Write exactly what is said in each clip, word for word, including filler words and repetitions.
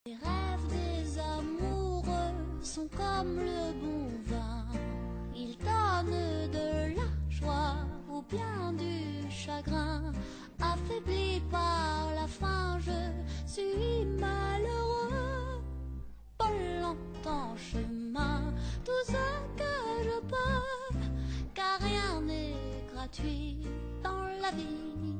Les rêves des amoureux sont comme le bon vin. Ils donnent de la joie ou bien du chagrin. Affaibli par la faim, je suis malheureux. Pas longtemps chemin, tout ce que je peux, car rien n'est gratuit dans la vie.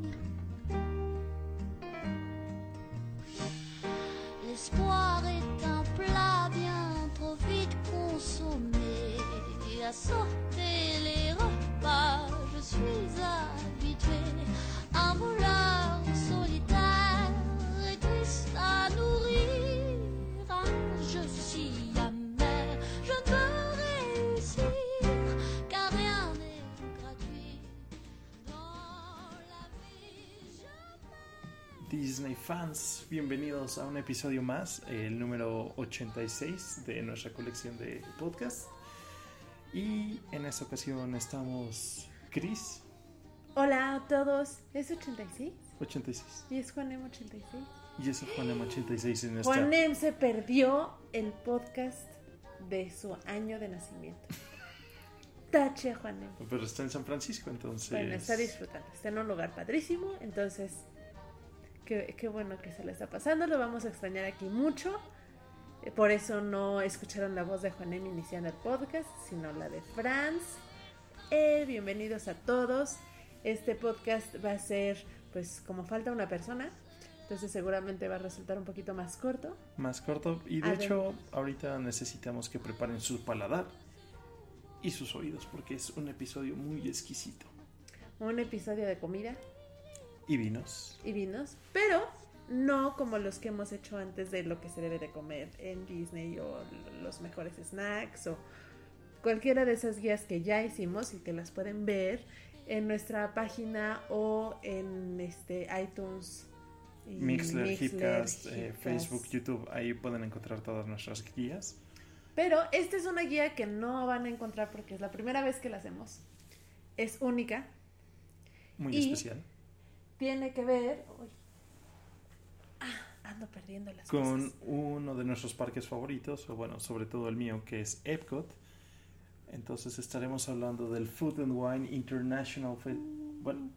L'espoir est un plat bien trop vite consommé. À sauter les repas, je suis habitué. Un voleur solitaire et triste à nourrir. Un jeu si amer, je ne peux réussir, car rien n'est gratuit dans la vie. Je Disney fans, bienvenidos a un episodio más, el número ochenta y seis de nuestra colección de podcasts. Y en esta ocasión estamos Chris. Hola a todos, ¿es ochenta y seis? ochenta y seis. ¿Y es Juanem ochenta y seis? Y eso es Juanem ochenta y seis en esta... Juanem se perdió el podcast de su año de nacimiento. Tache, Juanem. Pero está en San Francisco, entonces... Bueno, está disfrutando, está en un lugar padrísimo, entonces qué, qué bueno que se le está pasando, lo vamos a extrañar aquí mucho. Por eso no escucharon la voz de Juanem iniciando el podcast, sino la de Franz. Eh, bienvenidos a todos. Este podcast va a ser, pues, como falta una persona, entonces seguramente va a resultar un poquito más corto. Más corto, y de Adem- hecho, ahorita necesitamos que preparen su paladar y sus oídos, porque es un episodio muy exquisito. Un episodio de comida. Y vinos. Y vinos, pero... no como los que hemos hecho antes de lo que se debe de comer en Disney o los mejores snacks o cualquiera de esas guías que ya hicimos y que las pueden ver en nuestra página o en este iTunes, y Mixler, Mixler Hipcast, eh, Facebook, YouTube, ahí pueden encontrar todas nuestras guías. Pero esta es una guía que no van a encontrar porque es la primera vez que la hacemos. Es única. Muy y especial. Tiene que ver... Uy, ando perdiendo las con cosas. Uno de nuestros parques favoritos, o bueno, sobre todo el mío, que es Epcot. Entonces estaremos hablando del Food and Wine International Fe- bueno,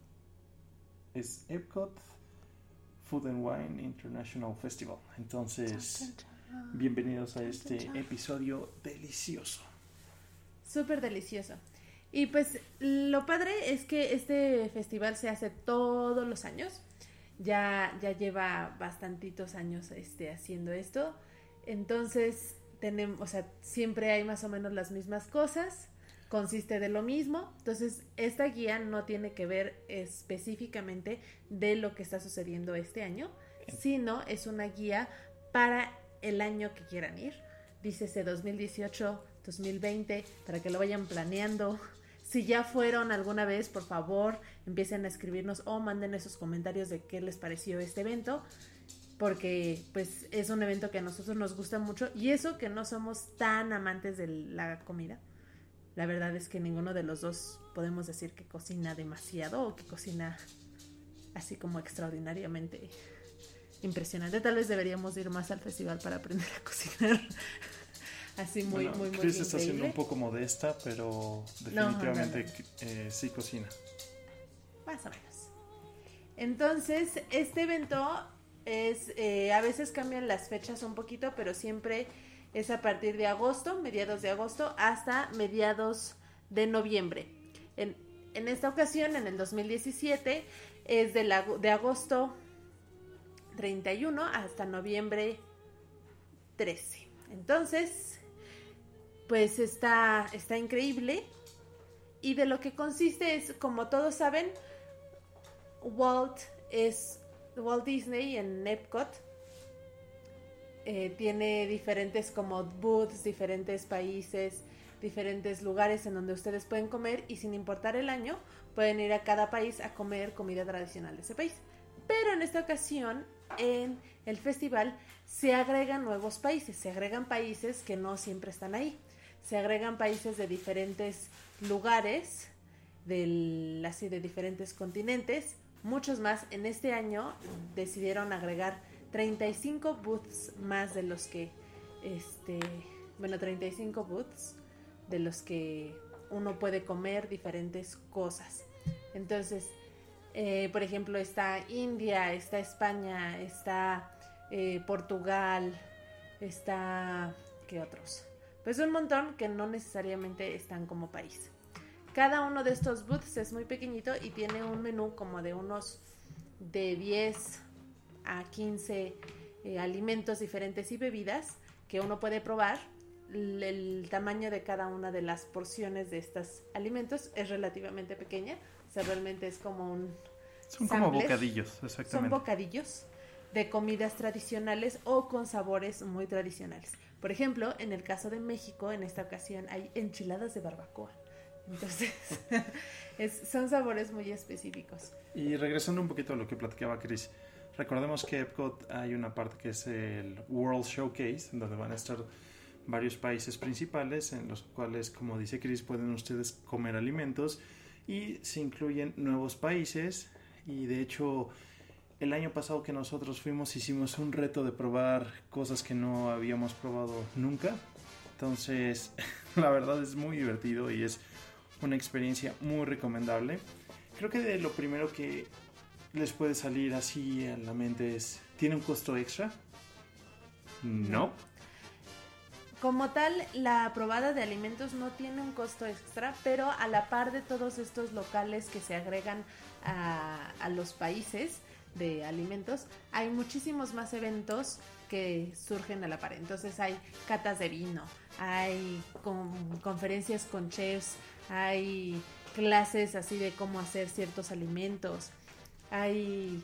es Epcot Food and Wine International Festival. Entonces, bienvenidos a este episodio delicioso. Súper delicioso. Y pues lo padre es que este festival se hace todos los años. Ya, ya lleva bastantitos años este, haciendo esto. Entonces, tenemos, o sea, siempre hay más o menos las mismas cosas. Consiste de lo mismo. Entonces, esta guía no tiene que ver específicamente de lo que está sucediendo este año, sino es una guía para el año que quieran ir. Dícese dos mil dieciocho, dos mil veinte, para que lo vayan planeando. Si ya fueron alguna vez, por favor, empiecen a escribirnos o manden esos comentarios de qué les pareció este evento, porque pues es un evento que a nosotros nos gusta mucho, y eso que no somos tan amantes de la comida. La verdad es que ninguno de los dos podemos decir que cocina demasiado o que cocina así como extraordinariamente impresionante. Tal vez deberíamos ir más al festival para aprender a cocinar. Así muy, bueno, muy, muy Chris está increíble. siendo un poco modesta, pero definitivamente no, no, no. Eh, sí cocina. Más o menos. Entonces, este evento es, eh, a veces cambian las fechas un poquito, pero siempre es a partir de agosto, mediados de agosto, hasta mediados de noviembre. En, en esta ocasión, en el dos mil diecisiete, es de, la, de agosto treinta y uno hasta noviembre trece. Entonces, pues está, está increíble. Y de lo que consiste es, como todos saben, Walt es Walt Disney en Epcot. Eh, tiene diferentes como booths, diferentes países, diferentes lugares en donde ustedes pueden comer, y sin importar el año pueden ir a cada país a comer comida tradicional de ese país. Pero en esta ocasión, en el festival, se agregan nuevos países, se agregan países que no siempre están ahí, se agregan países de diferentes lugares, del, así de diferentes continentes, muchos más. En este año decidieron agregar treinta y cinco booths más de los que, este, bueno, treinta y cinco booths de los que uno puede comer diferentes cosas. Entonces, eh, por ejemplo, está India, está España, está eh, Portugal, está, ¿qué otros? Pues un montón que no necesariamente están como país. Cada uno de estos booths es muy pequeñito y tiene un menú como de unos de diez a quince eh, alimentos diferentes y bebidas que uno puede probar. El, el tamaño de cada una de las porciones de estos alimentos es relativamente pequeña, o sea, realmente es como un Son sampler. Como bocadillos, exactamente. Son bocadillos de comidas tradicionales o con sabores muy tradicionales. Por ejemplo, en el caso de México, en esta ocasión hay enchiladas de barbacoa. Entonces, es, son sabores muy específicos. Y regresando un poquito a lo que platicaba Chris, recordemos que Epcot hay una parte que es el World Showcase, donde van a estar varios países principales, en los cuales, como dice Chris, pueden ustedes comer alimentos y se incluyen nuevos países. Y de hecho, el año pasado que nosotros fuimos, hicimos un reto de probar cosas que no habíamos probado nunca. Entonces, la verdad es muy divertido y es una experiencia muy recomendable. Creo que de lo primero que les puede salir así a la mente es, ¿tiene un costo extra? No. Como tal, la probada de alimentos no tiene un costo extra, pero a la par de todos estos locales que se agregan a, a los países de alimentos, hay muchísimos más eventos que surgen a la par. Entonces hay catas de vino, hay con, conferencias con chefs, hay clases así de cómo hacer ciertos alimentos, hay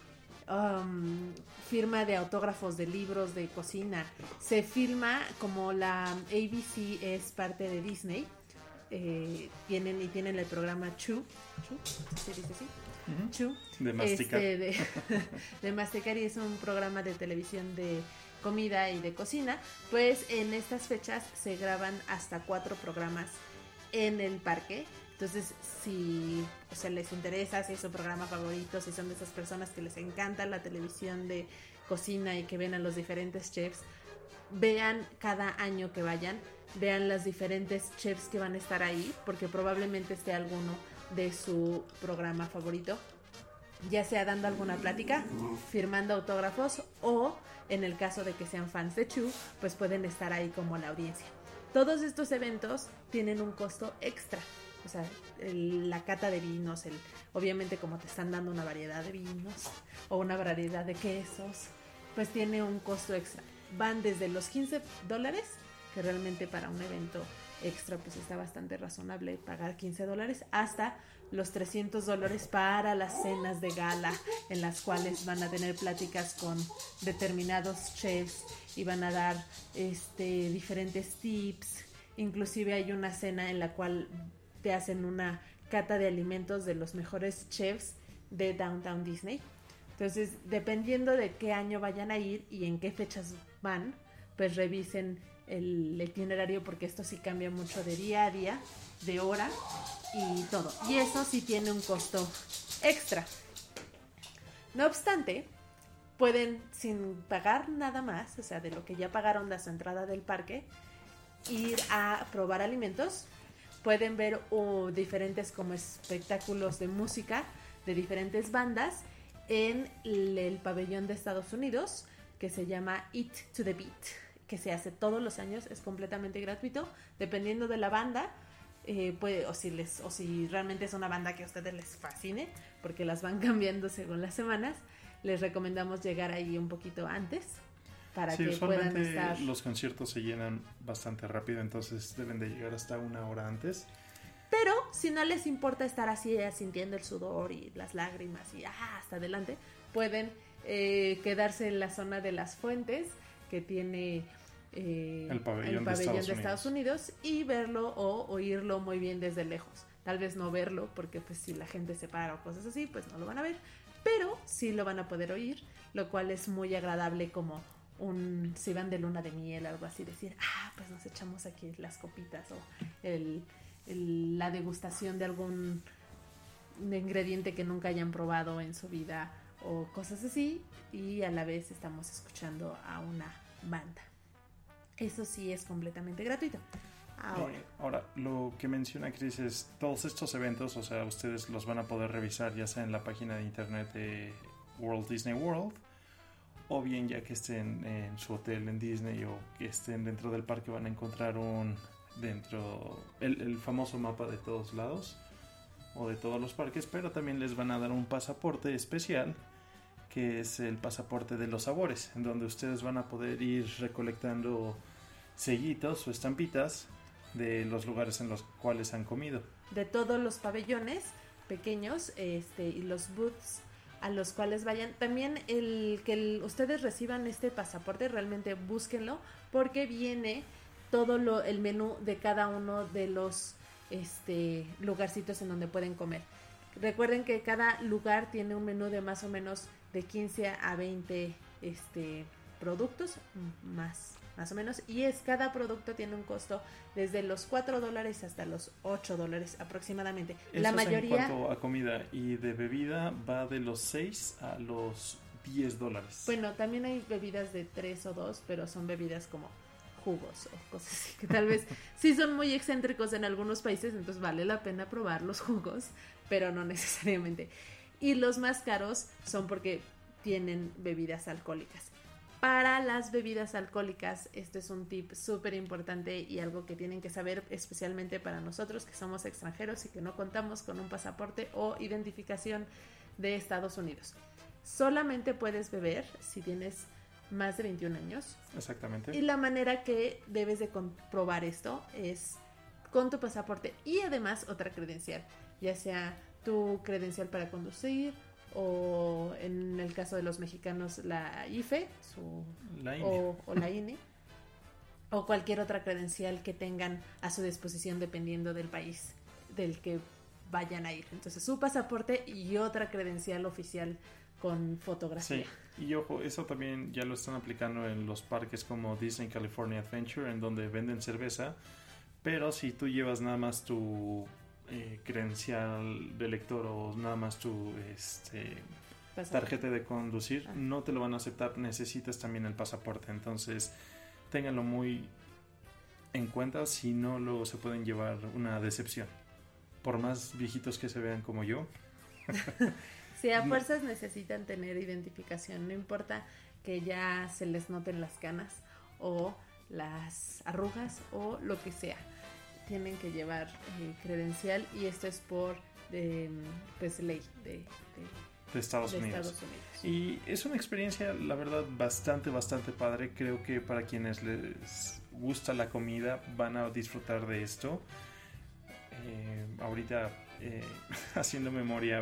um, firma de autógrafos de libros de cocina, se filma, como la A B C es parte de Disney, eh, tienen y tienen el programa Chew, Chew, ¿se dice así? Uh-huh. Chew, de masticar. Este, de, de masticar, y es un programa de televisión de comida y de cocina. Pues en estas fechas se graban hasta cuatro programas en el parque. Entonces, si o sea, les interesa, si es su programa favorito, si son de esas personas que les encanta la televisión de cocina y que ven a los diferentes chefs, vean cada año que vayan, vean las diferentes chefs que van a estar ahí, porque probablemente esté alguno de su programa favorito, ya sea dando alguna plática, firmando autógrafos, o en el caso de que sean fans de Chew, pues pueden estar ahí como la audiencia. Todos estos eventos tienen un costo extra. O sea, el, la cata de vinos, el, obviamente como te están dando una variedad de vinos o una variedad de quesos, pues tiene un costo extra. Van desde los quince dólares, que realmente para un evento extra pues está bastante razonable pagar quince dólares, hasta los trescientos dólares para las cenas de gala, en las cuales van a tener pláticas con determinados chefs y van a dar este, diferentes tips. Inclusive hay una cena en la cual te hacen una cata de alimentos de los mejores chefs de Downtown Disney. Entonces, dependiendo de qué año vayan a ir y en qué fechas van, pues revisen el itinerario, porque esto sí cambia mucho de día a día, de hora y todo. Y eso sí tiene un costo extra. No obstante, pueden, sin pagar nada más, o sea, de lo que ya pagaron de su entrada del parque, ir a probar alimentos. Pueden ver uh, diferentes como espectáculos de música de diferentes bandas en el, el pabellón de Estados Unidos, que se llama Eat to the Beat, que se hace todos los años, es completamente gratuito, dependiendo de la banda, eh, puede, o si les, o si realmente es una banda que a ustedes les fascine, porque las van cambiando según las semanas, les recomendamos llegar ahí un poquito antes, para sí, que puedan estar. Los conciertos se llenan bastante rápido, entonces deben de llegar hasta una hora antes. Pero si no les importa estar así sintiendo el sudor y las lágrimas y ah, hasta adelante, pueden eh, quedarse en la zona de las fuentes que tiene eh, el pabellón, el pabellón de, Estados, de Estados Unidos, y verlo o oírlo muy bien desde lejos. Tal vez no verlo, porque pues si la gente se para o cosas así, pues no lo van a ver, pero sí lo van a poder oír, lo cual es muy agradable, como un, si van de luna de miel, algo así, decir, ah, pues nos echamos aquí las copitas, o el, el, la degustación de algún ingrediente que nunca hayan probado en su vida, o cosas así, y a la vez estamos escuchando a una banda. Eso sí es completamente gratuito. Ahora, eh, ahora lo que menciona Chris es todos estos eventos, o sea, ustedes los van a poder revisar ya sea en la página de internet de Walt Disney World, o bien ya que estén en su hotel en Disney o que estén dentro del parque, van a encontrar un dentro el, el famoso mapa de todos lados o de todos los parques, pero también les van a dar un pasaporte especial que es el pasaporte de los sabores, en donde ustedes van a poder ir recolectando sellitos o estampitas de los lugares en los cuales han comido. De todos los pabellones pequeños este y los booths a los cuales vayan. También el que el, ustedes reciban este pasaporte, realmente búsquenlo, porque viene todo lo, el menú de cada uno de los este lugarcitos en donde pueden comer. Recuerden que cada lugar tiene un menú de más o menos de quince a veinte este productos, más más o menos, y es cada producto tiene un costo desde los cuatro dólares hasta los ocho dólares aproximadamente. Eso la es mayoría en cuanto a comida, y de bebida va de los seis a los diez dólares. Bueno, también hay bebidas de tres o dos, pero son bebidas como jugos o cosas así, que tal vez sí son muy excéntricos en algunos países, entonces vale la pena probar los jugos, pero no necesariamente. Y los más caros son porque tienen bebidas alcohólicas. Para las bebidas alcohólicas, este es un tip súper importante y algo que tienen que saber, especialmente para nosotros que somos extranjeros y que no contamos con un pasaporte o identificación de Estados Unidos. Solamente puedes beber si tienes más de veintiún años. Exactamente. Y la manera que debes de comprobar esto es con tu pasaporte y además otra credencial, ya sea tu credencial para conducir, o en el caso de los mexicanos la I F E su, la I N E. o, o la I N E o cualquier otra credencial que tengan a su disposición dependiendo del país del que vayan a ir. Entonces su pasaporte y otra credencial oficial con fotografía. Sí, y ojo, eso también ya lo están aplicando en los parques como Disney California Adventure, en donde venden cerveza, pero si tú llevas nada más tu Eh, credencial de lector o nada más tu este, tarjeta de conducir, ah. no te lo van a aceptar, necesitas también el pasaporte, entonces ténganlo muy en cuenta, si no luego se pueden llevar una decepción, por más viejitos que se vean como yo. Sí, a fuerzas necesitan tener identificación, no importa que ya se les noten las canas o las arrugas o lo que sea, tienen que llevar eh, credencial, y esto es por de, pues ley de, de, de, Estados, de Unidos. Estados Unidos. Y es una experiencia, la verdad, bastante, bastante padre. Creo que para quienes les gusta la comida van a disfrutar de esto. Eh, ahorita, eh, haciendo memoria,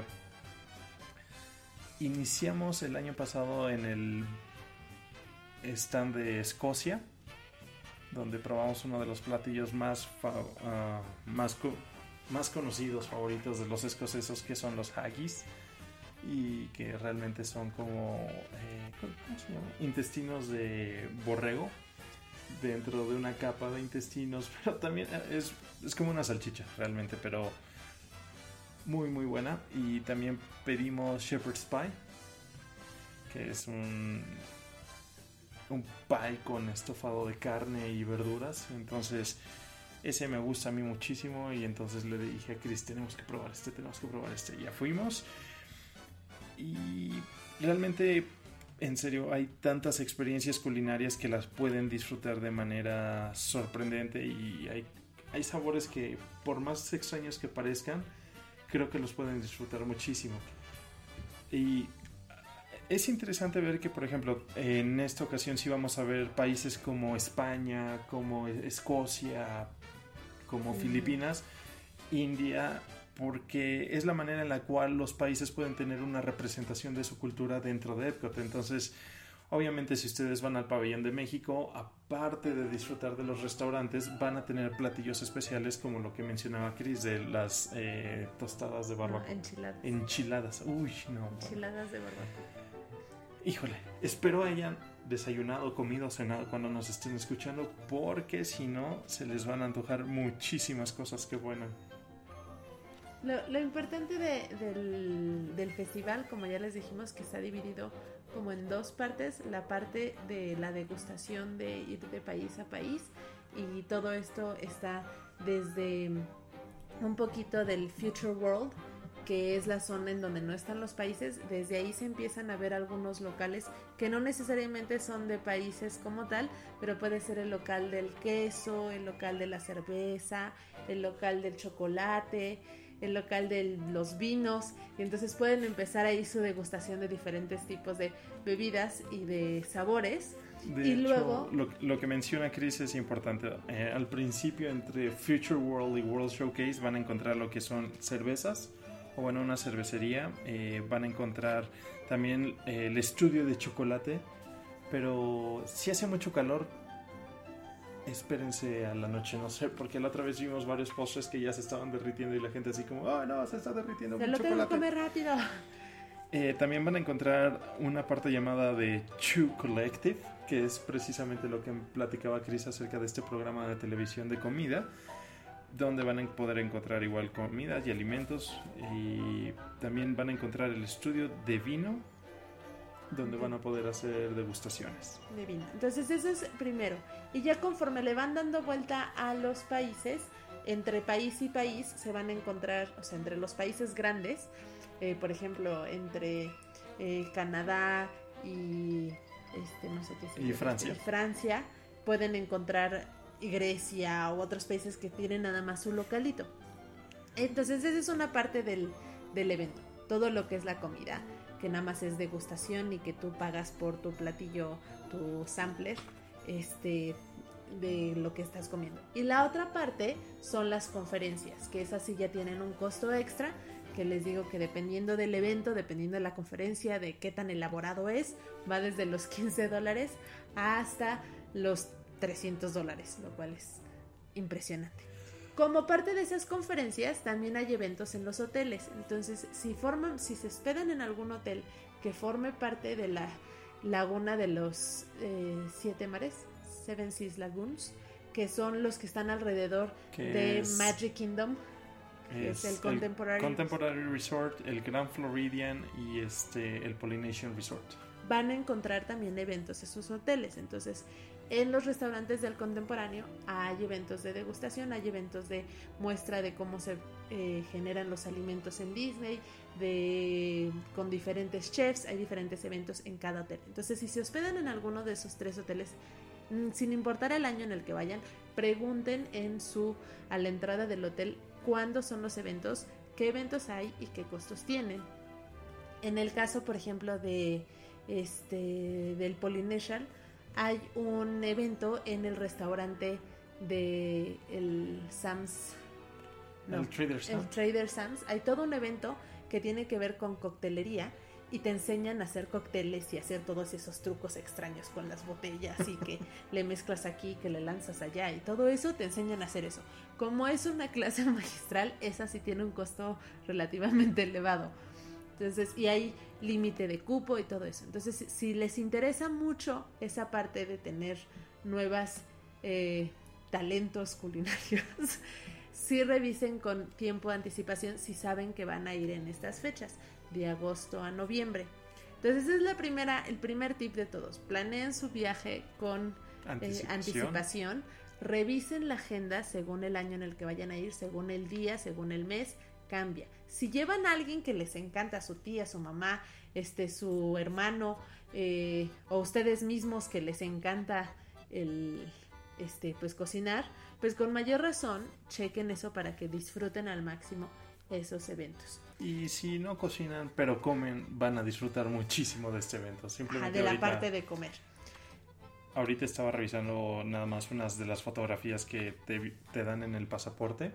iniciamos el año pasado en el stand de Escocia, donde probamos uno de los platillos más fa- uh, más, co- más conocidos, favoritos de los escoceses, que son los haggis, y que realmente son como eh, ¿cómo se llama? Intestinos de borrego dentro de una capa de intestinos, pero también es, es como una salchicha realmente, pero muy muy buena. Y también pedimos shepherd's pie, que es un un pie con estofado de carne y verduras, entonces ese me gusta a mí muchísimo, y entonces le dije a Chris, tenemos que probar este, tenemos que probar este, y ya fuimos, y realmente, en serio, hay tantas experiencias culinarias que las pueden disfrutar de manera sorprendente, y hay, hay sabores que, por más extraños que parezcan, creo que los pueden disfrutar muchísimo. Y es interesante ver que, por ejemplo, en esta ocasión sí vamos a ver países como España, como Escocia, como mm. Filipinas, India, porque es la manera en la cual los países pueden tener una representación de su cultura dentro de Epcot. Entonces, obviamente, si ustedes van al pabellón de México, aparte de disfrutar de los restaurantes, van a tener platillos especiales como lo que mencionaba Chris, de las eh, tostadas de barbacoa. No, enchiladas. Enchiladas. Uy, no. Enchiladas de barbacoa. Híjole, espero hayan desayunado, comido, cenado cuando nos estén escuchando, porque si no, se les van a antojar muchísimas cosas que bueno. Lo, lo importante de, del, del festival, como ya les dijimos, que está dividido como en dos partes, la parte de la degustación de ir de país a país, y todo esto está desde un poquito del Future World, que es la zona en donde no están los países. Desde ahí se empiezan a ver algunos locales que no necesariamente son de países como tal, pero puede ser el local del queso, el local de la cerveza, el local del chocolate, el local de los vinos, y entonces pueden empezar ahí su degustación de diferentes tipos de bebidas y de sabores. De y hecho, luego lo, lo que menciona Chris es importante. Eh, al principio, entre Future World y World Showcase van a encontrar lo que son cervezas, o bueno, una cervecería. Eh, van a encontrar también eh, el estudio de chocolate, pero si hace mucho calor, espérense a la noche, no sé, porque la otra vez vimos varios postres que ya se estaban derritiendo y la gente así como, oh no, se está derritiendo se un lo tengo que chocolate. comer rápido. Eh, también van a encontrar una parte llamada de Chew Collective, que es precisamente lo que platicaba Chris acerca de este programa de televisión de comida, donde van a poder encontrar igual comidas y alimentos, y también van a encontrar el estudio de vino, donde van a poder hacer degustaciones. De vino. Entonces eso es primero. Y ya conforme le van dando vuelta a los países, entre país y país se van a encontrar, o sea, entre los países grandes, eh, por ejemplo, entre eh, Canadá y este, no sé qué es, Y Francia. y Francia, pueden encontrar Grecia u otros países que tienen nada más su localito. Entonces esa es una parte del, del evento. Todo lo que es la comida, que nada más es degustación y que tú pagas por tu platillo, tu sampler, este, de lo que estás comiendo. Y la otra parte son las conferencias, que esas sí ya tienen un costo extra, que les digo que dependiendo del evento, dependiendo de la conferencia, de qué tan elaborado es, va desde los quince dólares hasta los trescientos dólares, lo cual es impresionante. Como parte de esas conferencias también hay eventos en los hoteles. Entonces, si forman, si se hospedan en algún hotel que forme parte de la laguna de los eh, siete mares, Seven Seas Lagoons, que son los que están alrededor de es, Magic Kingdom, que es, es el Contemporary, el Contemporary Resort, el Grand Floridian y este el Polynesian Resort. Van a encontrar también eventos en sus hoteles. Entonces, en los restaurantes del Contemporáneo hay eventos de degustación, hay eventos de muestra de cómo se eh, generan los alimentos en Disney, de con diferentes chefs, hay diferentes eventos en cada hotel. Entonces, si se hospedan en alguno de esos tres hoteles, sin importar el año en el que vayan, pregunten en su a la entrada del hotel cuándo son los eventos, qué eventos hay y qué costos tienen. En el caso, por ejemplo, de este del Polynesian, hay un evento en el restaurante de el Sam's, no, el Trader Sam's. el Trader Sam's. Hay todo un evento que tiene que ver con coctelería y te enseñan a hacer cócteles y hacer todos esos trucos extraños con las botellas y que le mezclas aquí, que le lanzas allá y todo eso, te enseñan a hacer eso. Como es una clase magistral, esa sí tiene un costo relativamente elevado. Entonces, y hay límite de cupo y todo eso. Entonces, si les interesa mucho esa parte de tener nuevas eh, talentos culinarios, sí revisen con tiempo de anticipación si saben que van a ir en estas fechas, de agosto a noviembre. Entonces, esa es la primera, el primer tip de todos. Planeen su viaje con anticipación. Eh, anticipación. Revisen la agenda según el año en el que vayan a ir, según el día, según el mes. Cambia. Si llevan a alguien que les encanta, su tía, su mamá, este, su hermano, eh, o ustedes mismos que les encanta el, este, pues cocinar, pues con mayor razón chequen eso para que disfruten al máximo esos eventos. Y si no cocinan pero comen, van a disfrutar muchísimo de este evento. Simplemente Ajá, de la ahorita, parte de comer. Ahorita estaba revisando nada más unas de las fotografías que te, te dan en el pasaporte.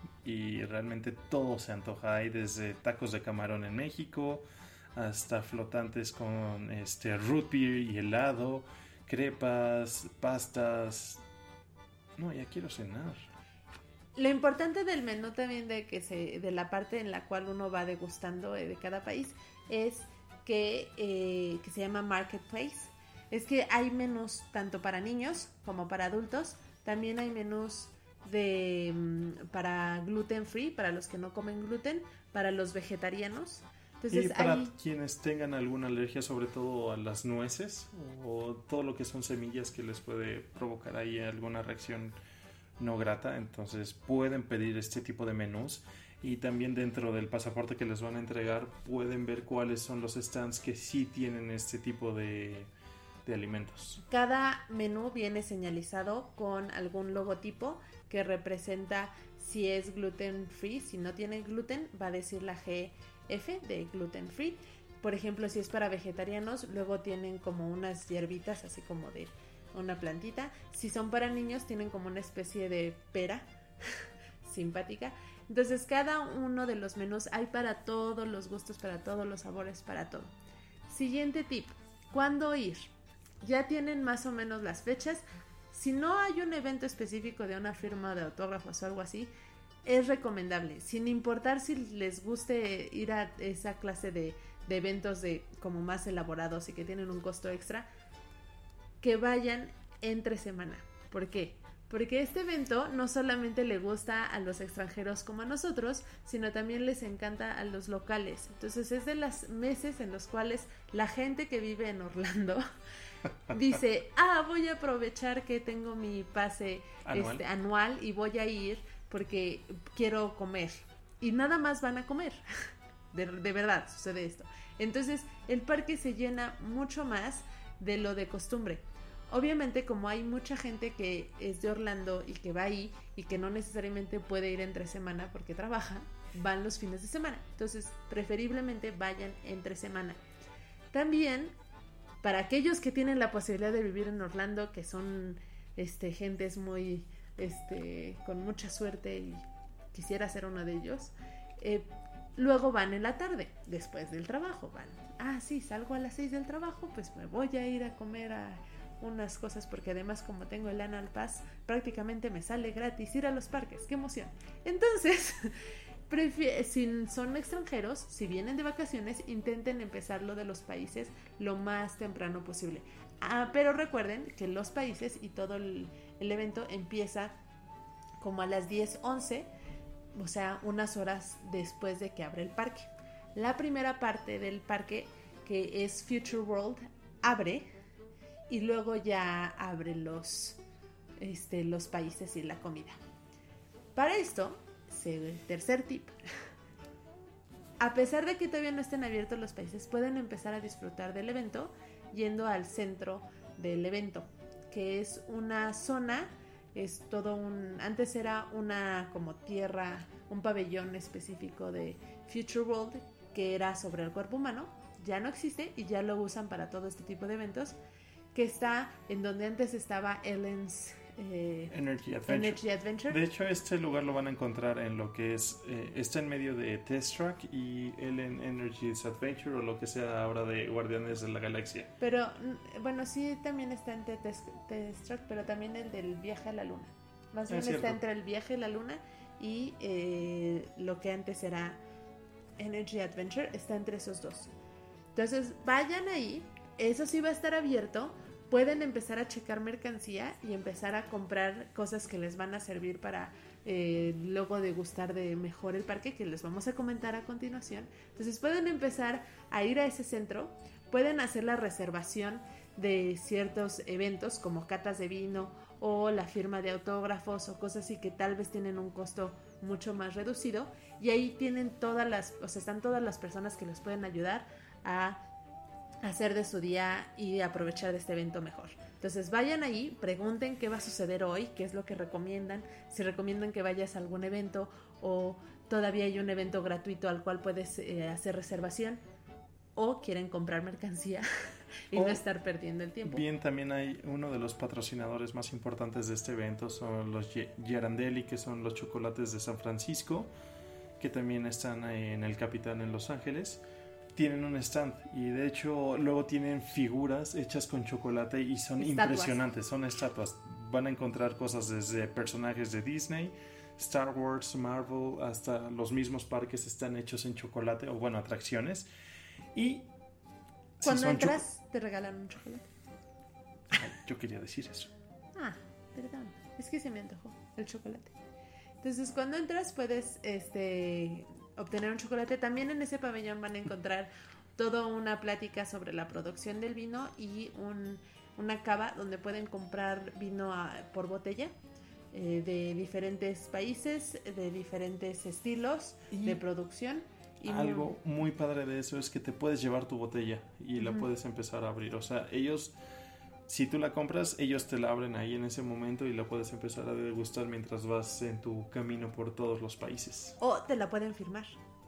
Y realmente todo se antoja. Hay desde tacos de camarón en México hasta flotantes con este root beer y helado, crepas, pastas. No, ya quiero cenar. Lo importante del menú también de que se, de la parte en la cual uno va degustando de cada país es que, eh, que se llama Marketplace. Es que hay menús tanto para niños como para adultos. También hay menús de mm, para gluten free, para los que no comen gluten, para los vegetarianos. Entonces, y para ahí... quienes tengan alguna alergia, sobre todo a las nueces o todo lo que son semillas que les puede provocar ahí alguna reacción no grata, entonces pueden pedir este tipo de menús. Y también dentro del pasaporte que les van a entregar pueden ver cuáles son los stands que sí tienen este tipo de, de alimentos. Cada menú viene señalizado con algún logotipo que representa si es gluten free. Si no tiene gluten, va a decir la G F de gluten free. Por ejemplo, si es para vegetarianos, luego tienen como unas hierbitas, así como de una plantita. Si son para niños, tienen como una especie de pera simpática. Entonces, cada uno de los menús hay para todos los gustos, para todos los sabores, para todo. Siguiente tip: ¿cuándo ir? Ya tienen más o menos las fechas. Si no hay un evento específico de una firma de autógrafos o algo así, es recomendable, sin importar si les guste ir a esa clase de, de eventos de como más elaborados y que tienen un costo extra, que vayan entre semana. ¿Por qué? Porque este evento no solamente le gusta a los extranjeros como a nosotros, sino también les encanta a los locales. Entonces es de los meses en los cuales la gente que vive en Orlando dice, ah, voy a aprovechar que tengo mi pase anual. Este, anual y voy a ir porque quiero comer. Y nada más van a comer. De, de verdad sucede esto. Entonces el parque se llena mucho más de lo de costumbre. Obviamente, como hay mucha gente que es de Orlando y que va ahí y que no necesariamente puede ir entre semana porque trabaja, van los fines de semana. Entonces, preferiblemente vayan entre semana. También, para aquellos que tienen la posibilidad de vivir en Orlando, que son este, gentes muy, este, con mucha suerte y quisiera ser uno de ellos, eh, luego van en la tarde, después del trabajo. Van, ah, sí, salgo a las seis del trabajo, pues me voy a ir a comer a unas cosas, porque además como tengo el Annual Pass, prácticamente me sale gratis ir a los parques. ¡Qué emoción! Entonces, prefi- si son extranjeros, si vienen de vacaciones, intenten empezar lo de los países lo más temprano posible. Ah, pero recuerden que los países y todo el, el evento empieza como a las diez, once, o sea, unas horas después de que abre el parque. La primera parte del parque, que es Future World, abre y luego ya abre los, este, los países y la comida. Para esto, el tercer tip: a pesar de que todavía no estén abiertos los países, pueden empezar a disfrutar del evento yendo al centro del evento, que es una zona, es todo un, antes era una como tierra, un pabellón específico de Future World que era sobre el cuerpo humano. Ya no existe y ya lo usan para todo este tipo de eventos, que está en donde antes estaba Ellen's eh, Energy Adventure. Energy Adventure. De hecho, este lugar lo van a encontrar en lo que es, eh, está en medio de Test Track y Ellen Energy's Adventure, o lo que sea ahora de Guardianes de la Galaxia. Pero, bueno, sí, también está en Test, Test Track, pero también el del viaje a la luna. Más bien está entre el viaje a la luna y eh, lo que antes era Energy Adventure, está entre esos dos. Entonces, vayan ahí. Eso sí va a estar abierto. Pueden empezar a checar mercancía y empezar a comprar cosas que les van a servir para eh, luego degustar de mejor el parque, que les vamos a comentar a continuación. Entonces pueden empezar a ir a ese centro, pueden hacer la reservación de ciertos eventos como catas de vino o la firma de autógrafos o cosas así que tal vez tienen un costo mucho más reducido, y ahí tienen todas las, o sea, están todas las personas que les pueden ayudar a hacer de su día y aprovechar de este evento mejor. Entonces vayan ahí, pregunten qué va a suceder hoy, qué es lo que recomiendan, si recomiendan que vayas a algún evento o todavía hay un evento gratuito al cual puedes eh, hacer reservación, o quieren comprar mercancía y o no estar perdiendo el tiempo. Bien, también hay uno de los patrocinadores más importantes de este evento, son los Ghirardelli, que son los chocolates de San Francisco, que también están en el Capitán en Los Ángeles. Tienen un stand y de hecho luego tienen figuras hechas con chocolate y son estatuas. Impresionantes, son estatuas. Van a encontrar cosas desde personajes de Disney, Star Wars, Marvel, hasta los mismos parques están hechos en chocolate, o bueno, atracciones. Y cuando si entras cho- te regalan un chocolate. Ay, yo quería decir eso. Ah, perdón. es que se me antojó el chocolate. Entonces cuando entras puedes este, obtener un chocolate. También en ese pabellón van a encontrar toda una plática sobre la producción del vino y un, una cava donde pueden comprar vino a, por botella eh, de diferentes países, de diferentes estilos y de producción. Y algo muy... muy padre de eso es que te puedes llevar tu botella y uh-huh. la puedes empezar a abrir. O sea, ellos... Si tú la compras, ellos te la abren ahí en ese momento y la puedes empezar a degustar mientras vas en tu camino por todos los países. O te la pueden firmar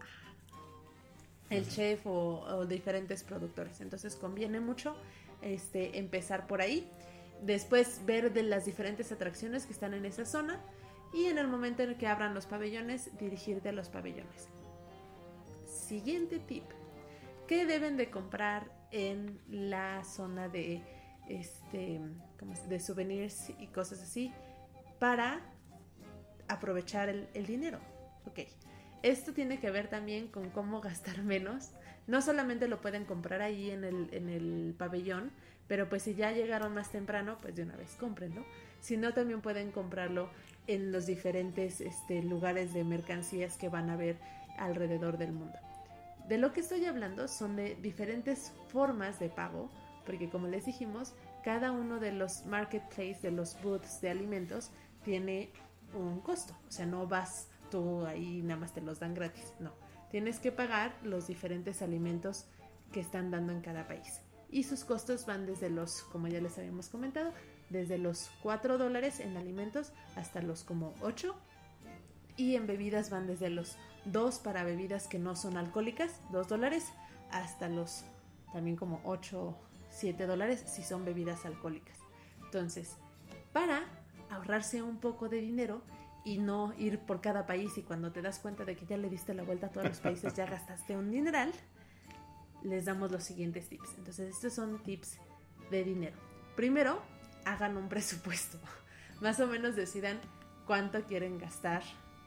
el chef o, o diferentes productores. Entonces conviene mucho este, empezar por ahí. Después ver de las diferentes atracciones que están en esa zona. Y en el momento en el que abran los pabellones, dirigirte a los pabellones. Siguiente tip. ¿Qué deben de comprar en la zona de... este como de souvenirs y cosas así para aprovechar el, el dinero? Ok, esto tiene que ver también con cómo gastar menos. No solamente lo pueden comprar ahí en el, en el pabellón, pero pues si ya llegaron más temprano, pues de una vez cómprenlo. Si no, también pueden comprarlo en los diferentes este, lugares de mercancías que van a ver alrededor del mundo. De lo que estoy hablando son de diferentes formas de pago, porque como les dijimos, cada uno de los marketplaces, de los booths de alimentos, tiene un costo. O sea, no vas tú ahí nada más te los dan gratis. No, tienes que pagar los diferentes alimentos que están dando en cada país. Y sus costos van desde los, como ya les habíamos comentado, desde los cuatro dólares en alimentos hasta los como ocho. Y en bebidas van desde los dos para bebidas que no son alcohólicas, dos dólares, hasta los también como ocho, siete dólares si son bebidas alcohólicas. Entonces, para ahorrarse un poco de dinero y no ir por cada país, y cuando te das cuenta de que ya le diste la vuelta a todos los países ya gastaste un dineral, les damos los siguientes tips. Entonces, estos son tips de dinero. Primero, hagan un presupuesto. Más o menos decidan cuánto quieren gastar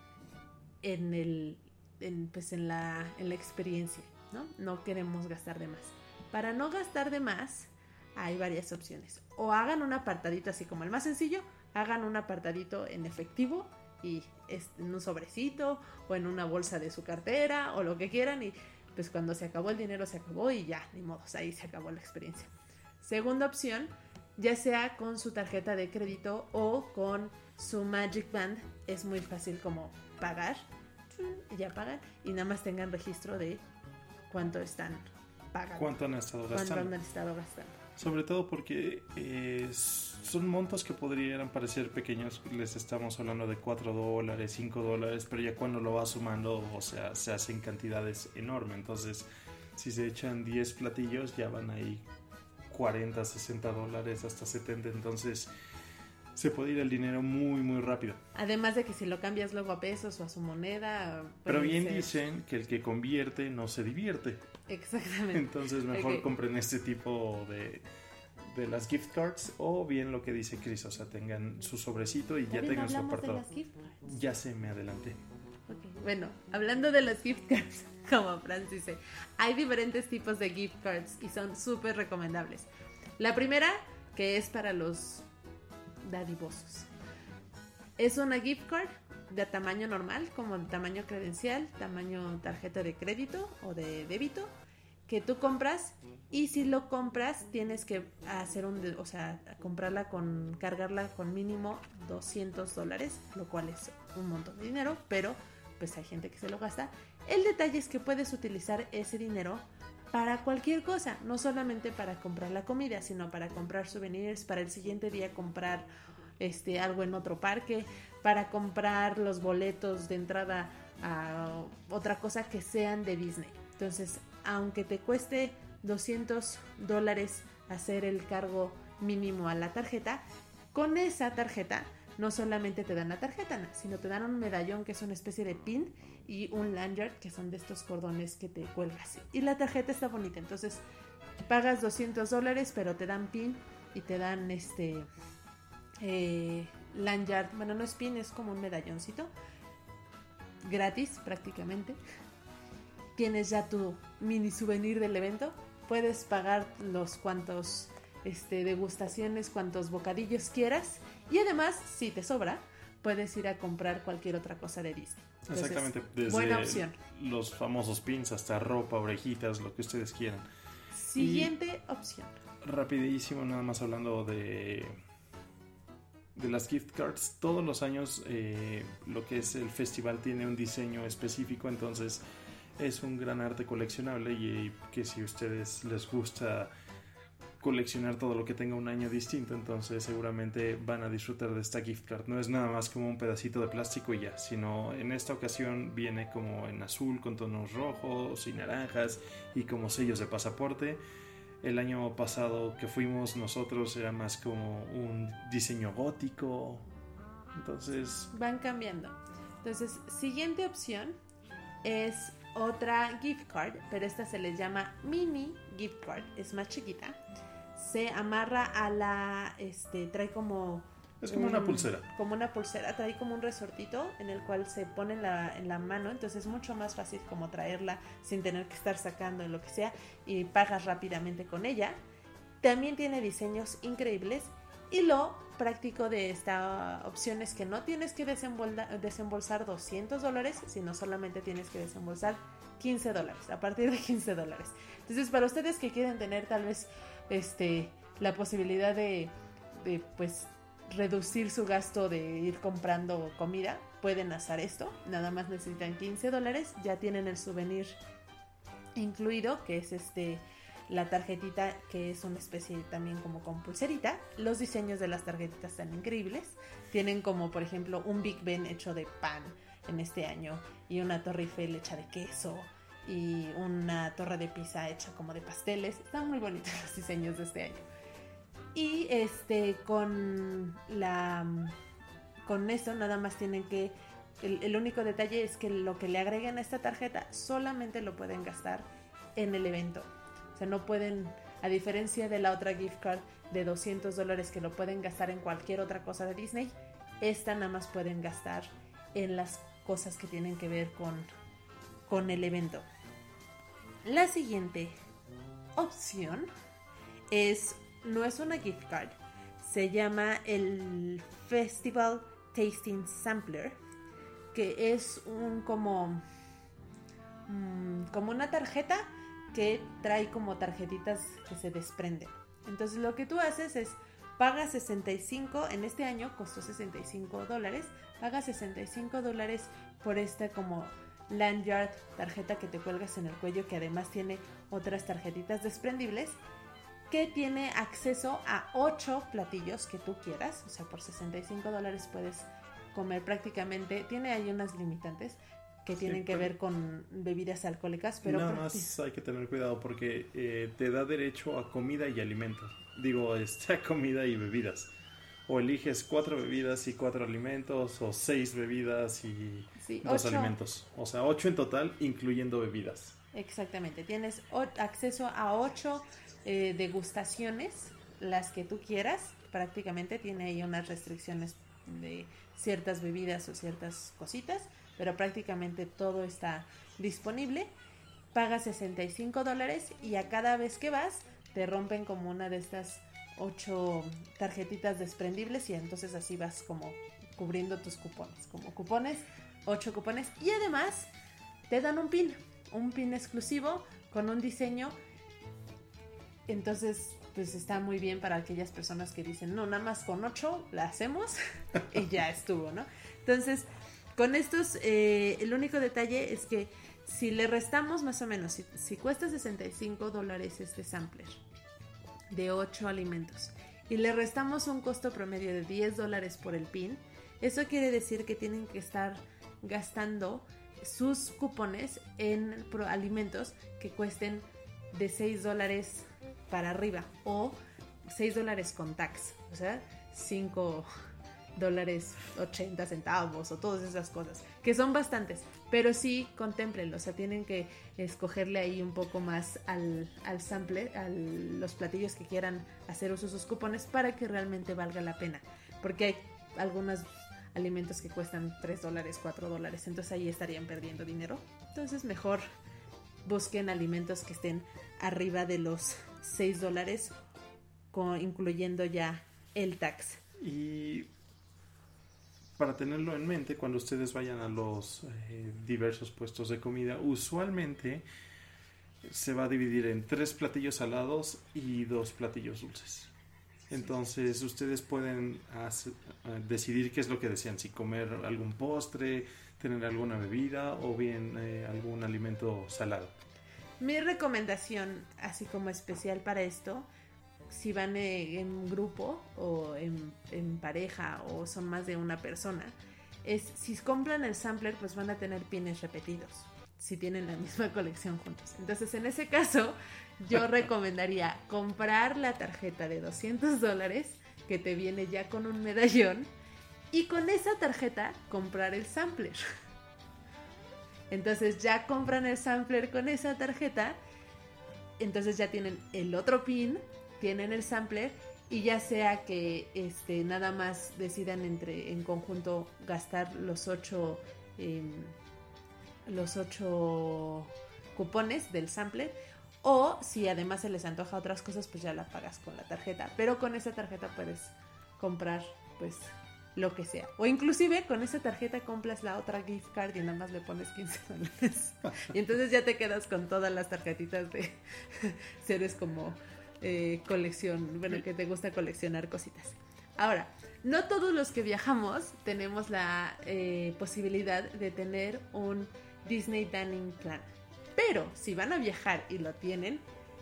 en el en, pues en la en la experiencia, ¿no? No queremos gastar de más. Para no gastar de más, hay varias opciones. O hagan un apartadito así como el más sencillo, hagan un apartadito en efectivo y en un sobrecito o en una bolsa de su cartera o lo que quieran, y pues cuando se acabó el dinero se acabó y ya, ni modo, ahí se acabó la experiencia. Segunda opción, ya sea con su tarjeta de crédito o con su Magic Band, es muy fácil como pagar, ya pagan y nada más tengan registro de cuánto están pagando. ¿Cuánto han estado gastando? ¿Cuánto han estado gastando? Sobre todo porque eh, son montos que podrían parecer pequeños. Les estamos hablando de cuatro dólares, cinco dólares, pero ya cuando lo vas sumando, o sea, se hacen cantidades enormes. Entonces, si se echan diez platillos, ya van ahí cuarenta, sesenta dólares, hasta setenta. Entonces, se puede ir el dinero muy, muy rápido. Además de que si lo cambias luego a pesos o a su moneda... Pero bien ser... dicen que el que convierte no se divierte. Exactamente. Entonces mejor okay. compren este tipo de, de las gift cards, o bien lo que dice Chris, o sea, tengan su sobrecito y ya tengan su apartado. Ya se me adelanté. Okay. Bueno, hablando de las gift cards, como Franz dice, hay diferentes tipos de gift cards y son súper recomendables. La primera, que es para los dadivosos, es una gift card de tamaño normal, como tamaño credencial, tamaño tarjeta de crédito o de débito, que tú compras, y si lo compras tienes que hacer un, o sea, comprarla con, cargarla con mínimo doscientos dólares, lo cual es un montón de dinero, pero pues hay gente que se lo gasta. El detalle es que puedes utilizar ese dinero para cualquier cosa, no solamente para comprar la comida, sino para comprar souvenirs, para el siguiente día comprar este algo en otro parque, para comprar los boletos de entrada a otra cosa que sean de Disney. Entonces, aunque te cueste doscientos dólares hacer el cargo mínimo a la tarjeta, con esa tarjeta no solamente te dan la tarjeta, sino te dan un medallón que es una especie de pin y un lanyard que son de estos cordones que te cuelgas. Y la tarjeta está bonita, entonces pagas doscientos dólares, pero te dan pin y te dan este eh, lanyard, bueno, no es pin, es como un medalloncito gratis prácticamente. Tienes ya tu mini souvenir del evento, puedes pagar los cuantos este, degustaciones, cuantos bocadillos quieras, Y además, si te sobra, puedes ir a comprar cualquier otra cosa de Disney. Entonces, exactamente, desde buena opción. Los famosos pins hasta ropa, orejitas, lo que ustedes quieran. Siguiente y opción. Rapidísimo, nada más hablando de de las gift cards. Todos los años eh, lo que es el festival tiene un diseño específico, entonces es un gran arte coleccionable y que si a ustedes les gusta coleccionar todo lo que tenga un año distinto, entonces seguramente van a disfrutar de esta gift card. No es nada más como un pedacito de plástico y ya, sino en esta ocasión viene como en azul con tonos rojos y naranjas y como sellos de pasaporte. El año pasado que fuimos nosotros era más como un diseño gótico, entonces van cambiando. Entonces, siguiente opción es otra gift card, pero esta se les llama mini gift card, es más chiquita. Se amarra a la, este, trae como... Es como un, una pulsera. Como una pulsera, trae como un resortito en el cual se pone en la, en la mano, entonces es mucho más fácil como traerla sin tener que estar sacando en lo que sea y pagas rápidamente con ella. También tiene diseños increíbles y lo práctico de esta opción es que no tienes que desembolsar doscientos dólares, sino solamente tienes que desembolsar quince dólares, a partir de quince dólares. Entonces, para ustedes que quieren tener tal vez este la posibilidad de, de pues reducir su gasto de ir comprando comida, pueden hacer esto. Nada más necesitan quince dólares, ya tienen el souvenir incluido, que es este la tarjetita, que es una especie también como con pulserita. Los diseños de las tarjetitas están increíbles. Tienen como por ejemplo un Big Ben hecho de pan en este año y una Torre Eiffel hecha de queso y una torre de pizza hecha como de pasteles. Están muy bonitos los diseños de este año. Y este con la con eso nada más tienen que el, el único detalle es que lo que le agreguen a esta tarjeta solamente lo pueden gastar en el evento. O sea, no pueden, a diferencia de la otra gift card de doscientos dólares que lo pueden gastar en cualquier otra cosa de Disney, esta nada más pueden gastar en las cosas que tienen que ver con, con el evento. La siguiente opción es, no es una gift card, se llama el Festival Tasting Sampler, que es un como, mmm, como una tarjeta que trae como tarjetitas que se desprenden. Entonces lo que tú haces es pagas sesenta y cinco, en este año costó sesenta y cinco dólares, pagas sesenta y cinco dólares por esta como lanyard, tarjeta que te cuelgas en el cuello, que además tiene otras tarjetitas desprendibles, que tiene acceso a ocho platillos que tú quieras. O sea, por sesenta y cinco dólares puedes comer prácticamente, tiene ahí unas limitantes que tienen sí, que ver con bebidas alcohólicas, pero nada más hay que tener cuidado porque eh, te da derecho a comida y alimentos. Digo, este, a comida y bebidas. O eliges cuatro bebidas y cuatro alimentos, o seis bebidas y sí, dos ocho. alimentos. O sea, ocho en total, incluyendo bebidas. Exactamente, tienes o- acceso a ocho eh, degustaciones, las que tú quieras. Prácticamente tiene ahí unas restricciones de ciertas bebidas o ciertas cositas, pero prácticamente todo está disponible. Pagas sesenta y cinco dólares y a cada vez que vas te rompen como una de estas ocho tarjetitas desprendibles y entonces así vas como cubriendo tus cupones, como cupones, ocho cupones, y además te dan un pin, un pin exclusivo con un diseño. Entonces pues está muy bien para aquellas personas que dicen no, nada más con ocho la hacemos y ya estuvo, ¿no? Entonces con estos, eh, el único detalle es que si le restamos más o menos, si, si cuesta sesenta y cinco dólares este sampler de ocho alimentos y le restamos un costo promedio de diez dólares por el pin, eso quiere decir que tienen que estar gastando sus cupones en pro- alimentos que cuesten de seis dólares para arriba o seis dólares con tax, o sea, cinco dólares ochenta centavos o todas esas cosas, que son bastantes, pero sí contemplenlo, o sea, tienen que escogerle ahí un poco más al, al sample, a los platillos que quieran hacer uso de sus cupones para que realmente valga la pena, porque hay algunos alimentos que cuestan tres dólares, cuatro dólares, entonces ahí estarían perdiendo dinero. Entonces mejor busquen alimentos que estén arriba de los seis dólares, con, incluyendo ya el tax. Y para tenerlo en mente cuando ustedes vayan a los eh, diversos puestos de comida, usualmente se va a dividir en tres platillos salados y dos platillos dulces. Entonces ustedes pueden hacer, decidir qué es lo que desean, si comer algún postre, tener alguna bebida o bien eh, algún alimento salado. Mi recomendación, así como especial para esto, si van eh, en grupo o en, en pareja o son más de una persona, es si compran el sampler, pues van a tener pines repetidos, si tienen la misma colección juntos. Entonces, en ese caso, yo recomendaría comprar la tarjeta de doscientos dólares que te viene ya con un medallón y con esa tarjeta comprar el sampler. Entonces ya compran el sampler con esa tarjeta, entonces ya tienen el otro pin, tienen el sampler y ya sea que este, nada más decidan entre en conjunto gastar los ocho eh, los ocho cupones del sampler, o si además se les antoja otras cosas, pues ya la pagas con la tarjeta, pero con esa tarjeta puedes comprar pues lo que sea, o inclusive con esa tarjeta compras la otra gift card y nada más le pones quince dólares y entonces ya te quedas con todas las tarjetitas de si eres como eh, colección, bueno, que te gusta coleccionar cositas. Ahora, no todos los que viajamos tenemos la eh, posibilidad de tener un Disney Dining Plan, pero si van a viajar y lo tienen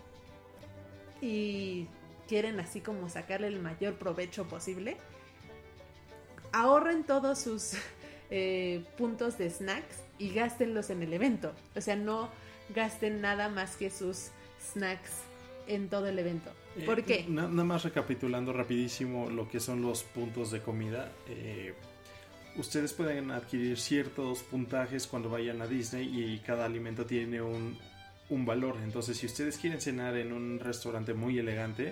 y quieren así como sacarle el mayor provecho posible, ahorren todos sus eh, puntos de snacks y gástenlos en el evento. O sea, no gasten nada más que sus snacks en todo el evento. ¿Por eh, qué? Nada más recapitulando rapidísimo lo que son los puntos de comida. Eh, ustedes pueden adquirir ciertos puntajes cuando vayan a Disney y cada alimento tiene un, un valor. Entonces, si ustedes quieren cenar en un restaurante muy elegante,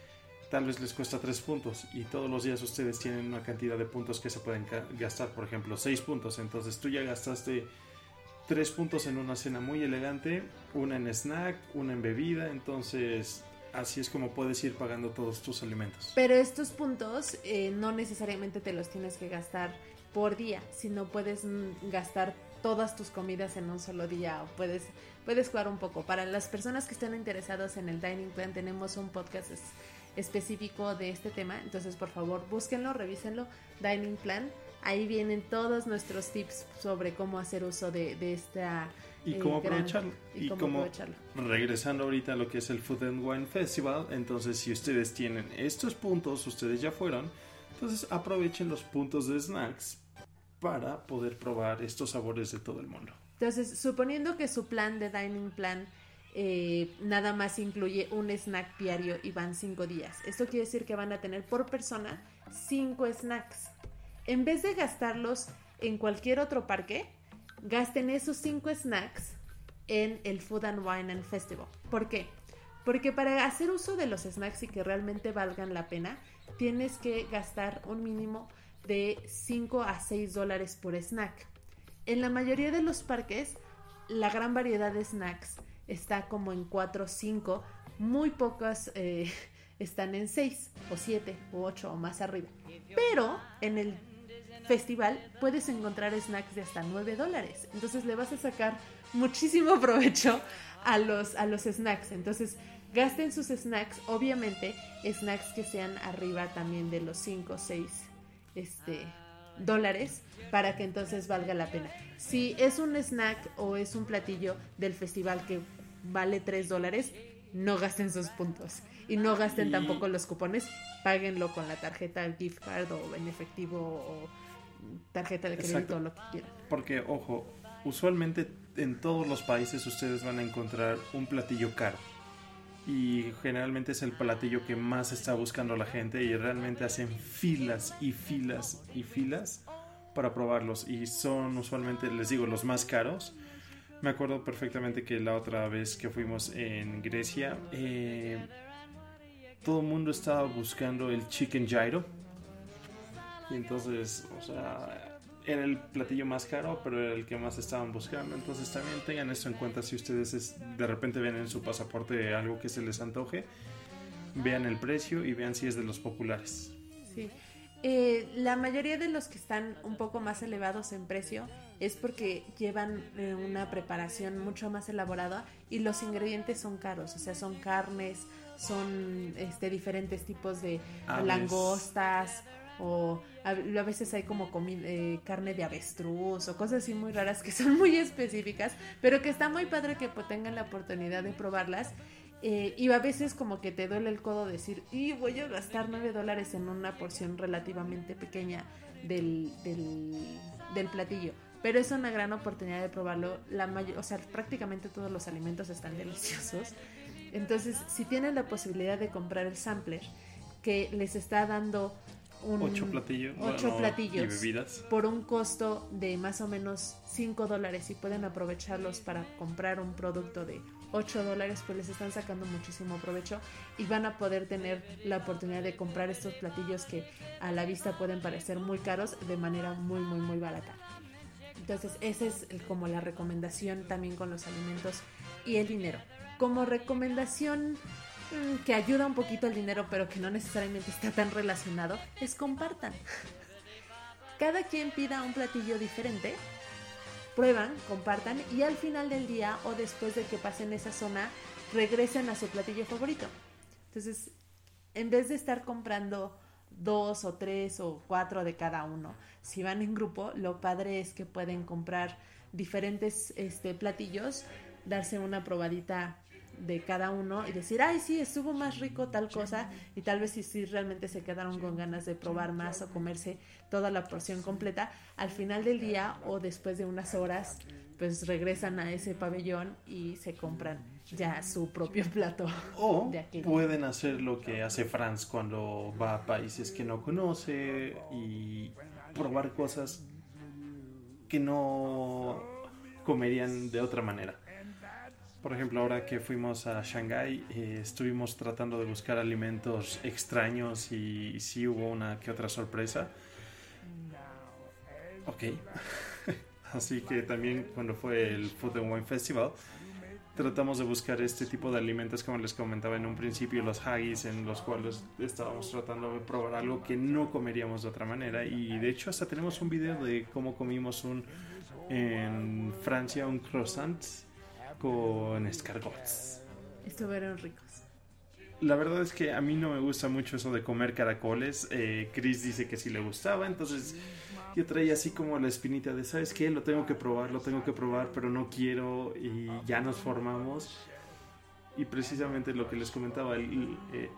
tal vez les cuesta tres puntos y todos los días ustedes tienen una cantidad de puntos que se pueden gastar, por ejemplo seis puntos, entonces tú ya gastaste tres puntos en una cena muy elegante, una en snack, una en bebida, entonces así es como puedes ir pagando todos tus alimentos. Pero estos puntos eh, no necesariamente te los tienes que gastar por día, sino puedes mm, gastar todas tus comidas en un solo día, o puedes, puedes jugar un poco. Para las personas que estén interesadas en el Dining Plan, tenemos un podcast es, específico de este tema, entonces por favor búsquenlo, revísenlo, Dining Plan, ahí vienen todos nuestros tips sobre cómo hacer uso de, de esta y eh, cómo gran, aprovecharlo y, y cómo cómo aprovecharlo. Regresando ahorita a lo que es el Food and Wine Festival, entonces si ustedes tienen estos puntos, ustedes ya fueron, entonces aprovechen los puntos de snacks para poder probar estos sabores de todo el mundo. Entonces, suponiendo que su plan de Dining Plan Eh, nada más incluye un snack diario y van cinco días. Esto quiere decir que van a tener por persona cinco snacks. En vez de gastarlos en cualquier otro parque, gasten esos cinco snacks en el Food and Wine and Festival. ¿Por qué? Porque para hacer uso de los snacks y que realmente valgan la pena, tienes que gastar un mínimo de cinco a seis dólares por snack. En la mayoría de los parques, la gran variedad de snacks está como en cuatro o cinco, muy pocas eh, están en seis o siete o ocho o más arriba. Pero en el festival puedes encontrar snacks de hasta nueve dólares. Entonces le vas a sacar muchísimo provecho a los, a los snacks. Entonces gasten sus snacks, obviamente snacks que sean arriba también de los cinco o seis este, dólares, para que entonces valga la pena. Si es un snack o es un platillo del festival que vale tres dólares, no gasten sus puntos y no gasten y... tampoco los cupones, páguenlo con la tarjeta gift card o en efectivo o tarjeta de crédito. Exacto. O lo que quieran. Porque, ojo, usualmente en todos los países ustedes van a encontrar un platillo caro y generalmente es el platillo que más está buscando la gente y realmente hacen filas y filas y filas para probarlos y son usualmente, les digo, los más caros. Me acuerdo perfectamente que la otra vez que fuimos en Grecia, eh, todo el mundo estaba buscando el chicken gyro. Y entonces, o sea, era el platillo más caro, pero era el que más estaban buscando. Entonces también tengan esto en cuenta si ustedes es, de repente ven en su pasaporte algo que se les antoje. Vean el precio y vean si es de los populares. Sí. Eh, la mayoría de los que están un poco más elevados en precio es porque llevan eh, una preparación mucho más elaborada y los ingredientes son caros, o sea, son carnes, son este, diferentes tipos de Aves. langostas o a, a veces hay como comi- eh, carne de avestruz o cosas así muy raras que son muy específicas, pero que está muy padre que pues, tengan la oportunidad de probarlas. Eh, y a veces como que te duele el codo decir, y voy a gastar nueve dólares en una porción relativamente pequeña del, del, del platillo. Pero es una gran oportunidad de probarlo. La may- o sea, prácticamente todos los alimentos están deliciosos. Entonces, si tienen la posibilidad de comprar el sampler, que les está dando un, Ocho platillos. ocho bueno, platillos y bebidas. por un costo de más o menos cinco dólares y pueden aprovecharlos para comprar un producto de ocho dólares, pues les están sacando muchísimo provecho y van a poder tener la oportunidad de comprar estos platillos que a la vista pueden parecer muy caros de manera muy muy muy barata. Entonces esa es el, como la recomendación también con los alimentos y el dinero. Como recomendación mmm, que ayuda un poquito al dinero pero que no necesariamente está tan relacionado, es compartan. Cada quien pida un platillo diferente, prueban, compartan y al final del día o después de que pasen esa zona regresen a su platillo favorito. Entonces, en vez de estar comprando dos o tres o cuatro de cada uno, si van en grupo, lo padre es que pueden comprar diferentes este, platillos, darse una probadita de cada uno y decir, ay sí, estuvo más rico tal cosa, y tal vez si sí realmente se quedaron con ganas de probar más o comerse toda la porción completa, al final del día o después de unas horas pues regresan a ese pabellón y se compran ya su propio plato. O de aquello. pueden hacer lo que hace Franz cuando va a países que no conoce y probar cosas que no comerían de otra manera. Por ejemplo, ahora que fuimos a Shanghái, eh, estuvimos tratando de buscar alimentos extraños y, y sí hubo una que otra sorpresa. Ok. Así que también cuando fue el Food and Wine Festival, tratamos de buscar este tipo de alimentos, como les comentaba en un principio, los haggis, en los cuales estábamos tratando de probar algo que no comeríamos de otra manera. Y de hecho hasta tenemos un video de cómo comimos un en Francia un croissant con escargots. Estuvieron ricos. La verdad es que a mí no me gusta mucho eso de comer caracoles. eh, Chris dice que sí le gustaba, entonces yo traía así como la espinita de, ¿sabes qué? Lo tengo que probar, lo tengo que probar, pero no quiero, y ya nos formamos. Y precisamente lo que les comentaba, el,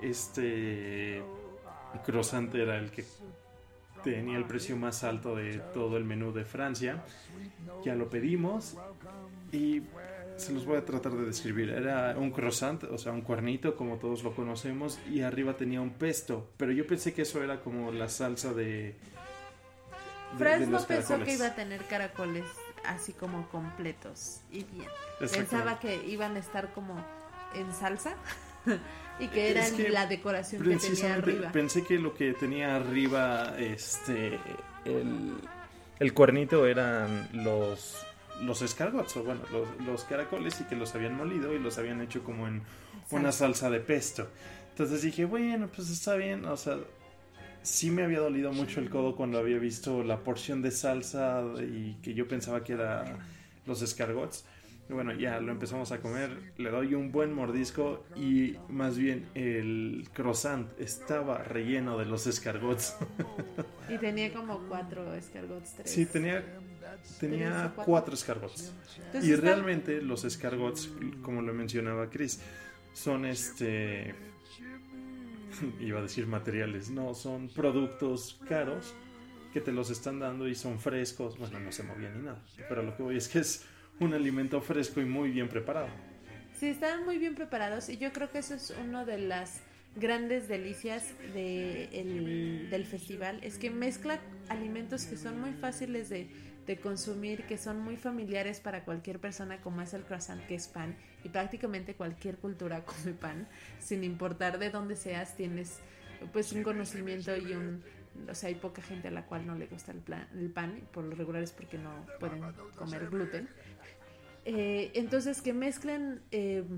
este croissant era el que tenía el precio más alto de todo el menú de Francia. Ya lo pedimos y se los voy a tratar de describir. Era un croissant, o sea, un cuernito como todos lo conocemos, y arriba tenía un pesto, pero yo pensé que eso era como la salsa de, de, Franz de no los pensó caracoles. que iba a tener caracoles así como completos y bien. Pensaba que iban a estar como en salsa y que era Es que la decoración que tenía precisamente arriba. pensé que lo que tenía arriba, este, el, el cuernito eran los los escargots, o bueno, los, los caracoles, y que los habían molido y los habían hecho como en Salsa. una salsa de pesto. Entonces dije, bueno, pues está bien, o sea, sí me había dolido mucho el codo cuando había visto la porción de salsa y que yo pensaba que era los escargots. Y bueno, ya lo empezamos a comer, le doy un buen mordisco y más bien el croissant estaba relleno de los escargots. Y tenía como cuatro escargots, tres. Sí, tenía, tenía Tres o cuatro. cuatro escargots. Entonces Y está- realmente los escargots, como lo mencionaba Chris, son este... iba a decir materiales, no, son productos caros que te los están dando y son frescos. Bueno, no se movían ni nada, pero lo que voy es que es un alimento fresco y muy bien preparado. Sí, están muy bien preparados y yo creo que eso es una de las grandes delicias de el- del festival, es que mezcla alimentos que son muy fáciles de, de consumir, que son muy familiares para cualquier persona, como es el croissant, que es pan, y prácticamente cualquier cultura come pan, sin importar de dónde seas, tienes pues un conocimiento y un... O sea, hay poca gente a la cual no le gusta el, plan, el pan, y por lo regular es porque no pueden comer gluten. Eh, entonces que mezclen eh,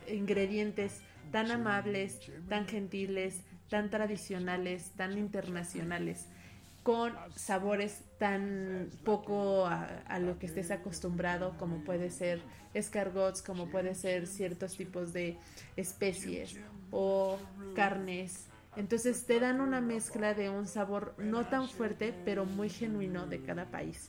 ingredientes tan amables, tan gentiles, tan tradicionales, tan internacionales, con sabores tan poco a, a lo que estés acostumbrado, como puede ser escargots, como puede ser ciertos tipos de especies o carnes. Entonces te dan una mezcla de un sabor no tan fuerte, pero muy genuino de cada país.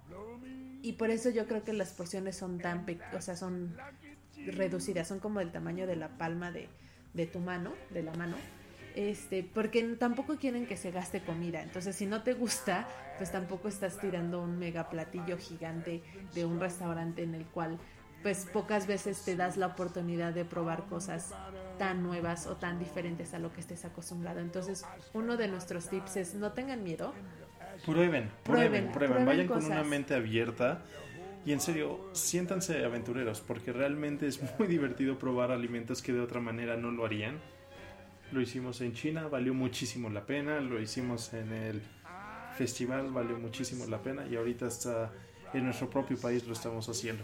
Y por eso yo creo que las porciones son tan pe- o sea, son reducidas, son como del tamaño de la palma de, de tu mano, de la mano. Este, porque tampoco quieren que se gaste comida. Entonces, si no te gusta, pues tampoco estás tirando un mega platillo gigante de un restaurante en el cual pues pocas veces te das la oportunidad de probar cosas tan nuevas o tan diferentes a lo que estés acostumbrado. Entonces, uno de nuestros tips es no tengan miedo. Prueben, prueben, prueben, prueben, prueben vayan cosas. con una mente abierta y en serio, siéntanse aventureros porque realmente es muy divertido probar alimentos que de otra manera no lo harían. Lo hicimos en China, valió muchísimo la pena. Lo hicimos en el festival, valió muchísimo la pena. Y ahorita hasta en nuestro propio país lo estamos haciendo.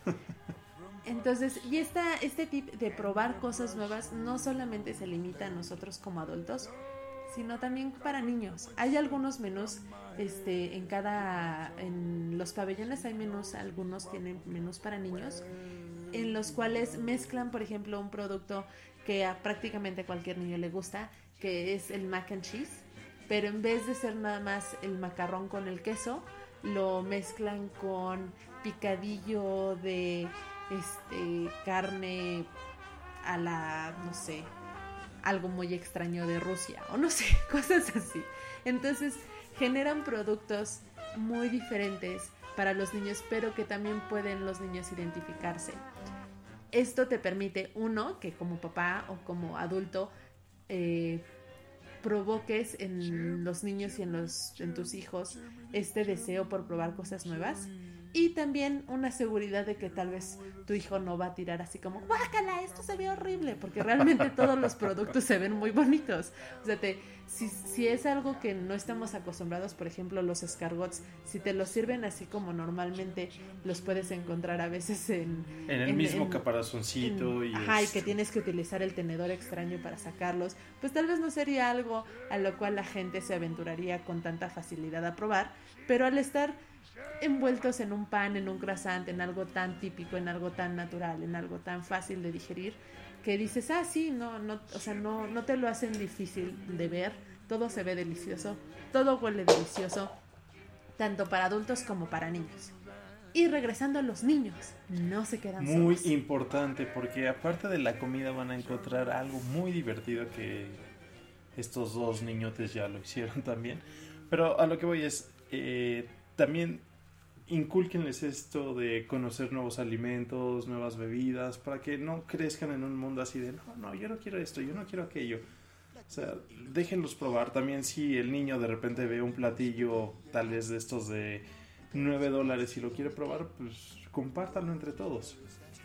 Entonces, y esta, este tip de probar cosas nuevas no solamente se limita a nosotros como adultos, sino también para niños. Hay algunos menús, este, en cada, en los pabellones hay menús, algunos tienen menús para niños, en los cuales mezclan, por ejemplo, un producto que a prácticamente cualquier niño le gusta, que es el mac and cheese, pero en vez de ser nada más el macarrón con el queso, lo mezclan con picadillo de este carne a la, no sé, algo muy extraño de Rusia, o no sé, cosas así. Entonces generan productos muy diferentes para los niños, pero que también pueden los niños identificarse. Esto te permite, uno, que como papá o como adulto eh, provoques en los niños y en, los, en tus hijos este deseo por probar cosas nuevas, y también una seguridad de que tal vez tu hijo no va a tirar así como ¡guácala! Esto se ve horrible, porque realmente todos los productos se ven muy bonitos. O sea, te, si, si es algo que no estamos acostumbrados, por ejemplo los escargots, si te los sirven así como normalmente los puedes encontrar a veces en en el en, mismo en, caparazoncito en, y, ajá, es... y que tienes que utilizar el tenedor extraño para sacarlos, pues tal vez no sería algo a lo cual la gente se aventuraría con tanta facilidad a probar, pero al estar envueltos en un pan, en un croissant, en algo tan típico, en algo tan natural, en algo tan fácil de digerir, que dices, ah, sí, no, no, o sea, no, no te lo hacen difícil de ver, todo se ve delicioso, todo huele delicioso, tanto para adultos como para niños. Y regresando a los niños, no se quedan muy solos. importante, porque aparte de la comida van a encontrar algo muy divertido que estos dos niñotes ya lo hicieron también. Pero a lo que voy es, eh, también incúlquenles esto de conocer nuevos alimentos, nuevas bebidas, para que no crezcan en un mundo así de, no, no, yo no quiero esto, yo no quiero aquello. O sea, déjenlos probar. También si el niño de repente ve un platillo tal vez de estos de nueve dólares y lo quiere probar, pues compártanlo entre todos.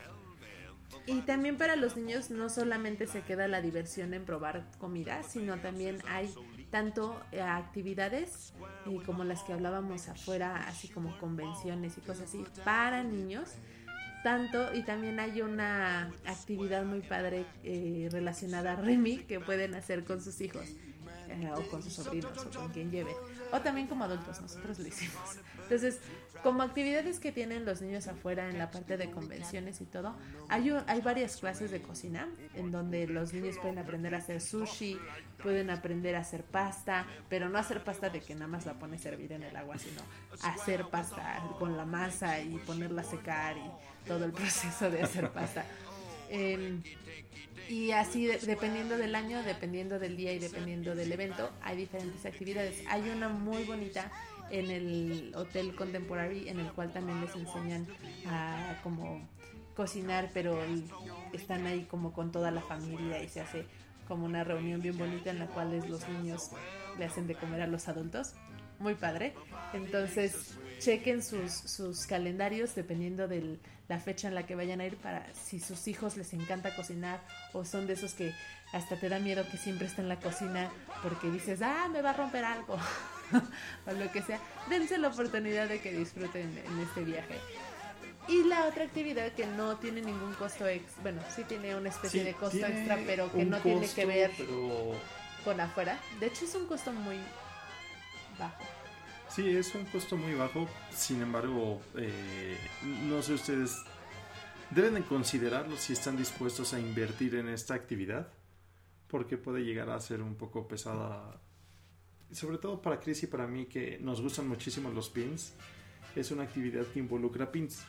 Y también para los niños no solamente se queda la diversión en probar comida, sino también hay tanto eh, actividades eh, como las que hablábamos afuera, así como convenciones y cosas así para niños, tanto, y también hay una actividad muy padre eh, relacionada a Remy que pueden hacer con sus hijos eh, o con sus sobrinos o con quien lleven, o también como adultos, nosotros lo hicimos. Entonces, como actividades que tienen los niños afuera en la parte de convenciones y todo, hay, hay varias clases de cocina en donde los niños pueden aprender a hacer sushi, pueden aprender a hacer pasta, pero no hacer pasta de que nada más la pones a hervir en el agua, sino hacer pasta con la masa y ponerla a secar y todo el proceso de hacer pasta. Eh, y así de, dependiendo del año, dependiendo del día y dependiendo del evento, hay diferentes actividades. Hay una muy bonita en el Hotel Contemporary, en el cual también les enseñan a como cocinar, pero están ahí como con toda la familia y se hace como una reunión bien bonita en la cual los niños le hacen de comer a los adultos. Muy padre. Entonces chequen sus, sus calendarios dependiendo de la fecha en la que vayan a ir, para si sus hijos les encanta cocinar o son de esos que hasta te da miedo que siempre está en la cocina porque dices, ah, me va a romper algo o lo que sea, dense la oportunidad de que disfruten en este viaje. Y la otra actividad que no tiene ningún costo ex, bueno, sí tiene una especie Sí, de costo tiene extra, pero que un no tiene costo, que ver pero con afuera. De hecho, es un costo muy bajo. sí, es un costo muy bajo. Sin embargo, eh, no sé ustedes, deben de considerarlo si están dispuestos a invertir en esta actividad, porque puede llegar a ser un poco pesada, sobre todo para Chris y para mí, que nos gustan muchísimo los pins. Es una actividad que involucra pins.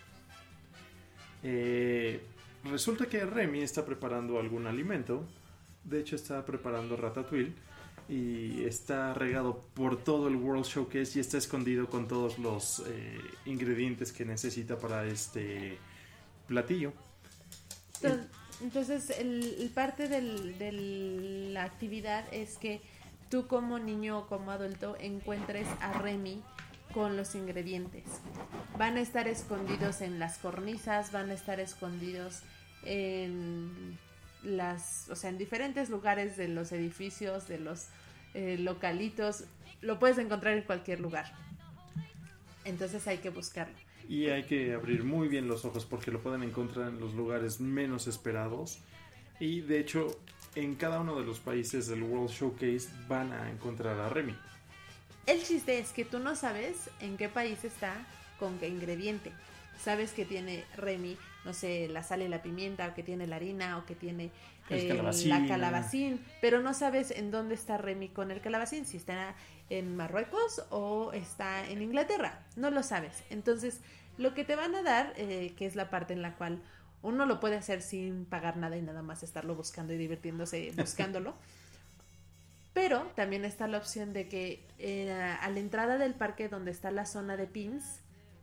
Eh, resulta que Remy está preparando algún alimento. De hecho, está preparando ratatouille y está regado por todo el World Showcase y está escondido con todos los eh, ingredientes que necesita para este platillo. Entonces, entonces el, el parte del, de la actividad es que tú como niño o como adulto encuentres a Remy con los ingredientes. Van a estar escondidos en las cornisas, van a estar escondidos en las, o sea, en diferentes lugares de los edificios, de los eh, localitos. Lo puedes encontrar en cualquier lugar. Entonces hay que buscarlo. Y hay que abrir muy bien los ojos porque lo pueden encontrar en los lugares menos esperados. Y de hecho, en cada uno de los países del World Showcase van a encontrar a Remy. El chiste es que tú no sabes en qué país está, con qué ingrediente. Sabes que tiene Remy, no sé, la sal y la pimienta, o que tiene la harina, o que tiene eh, calabacín. la calabacín, pero no sabes en dónde está Remy con el calabacín, si está en Marruecos o está en Inglaterra, no lo sabes. Entonces, lo que te van a dar, eh, que es la parte en la cual uno lo puede hacer sin pagar nada y nada más estarlo buscando y divirtiéndose buscándolo. Pero también está la opción de que eh, a la entrada del parque donde está la zona de pins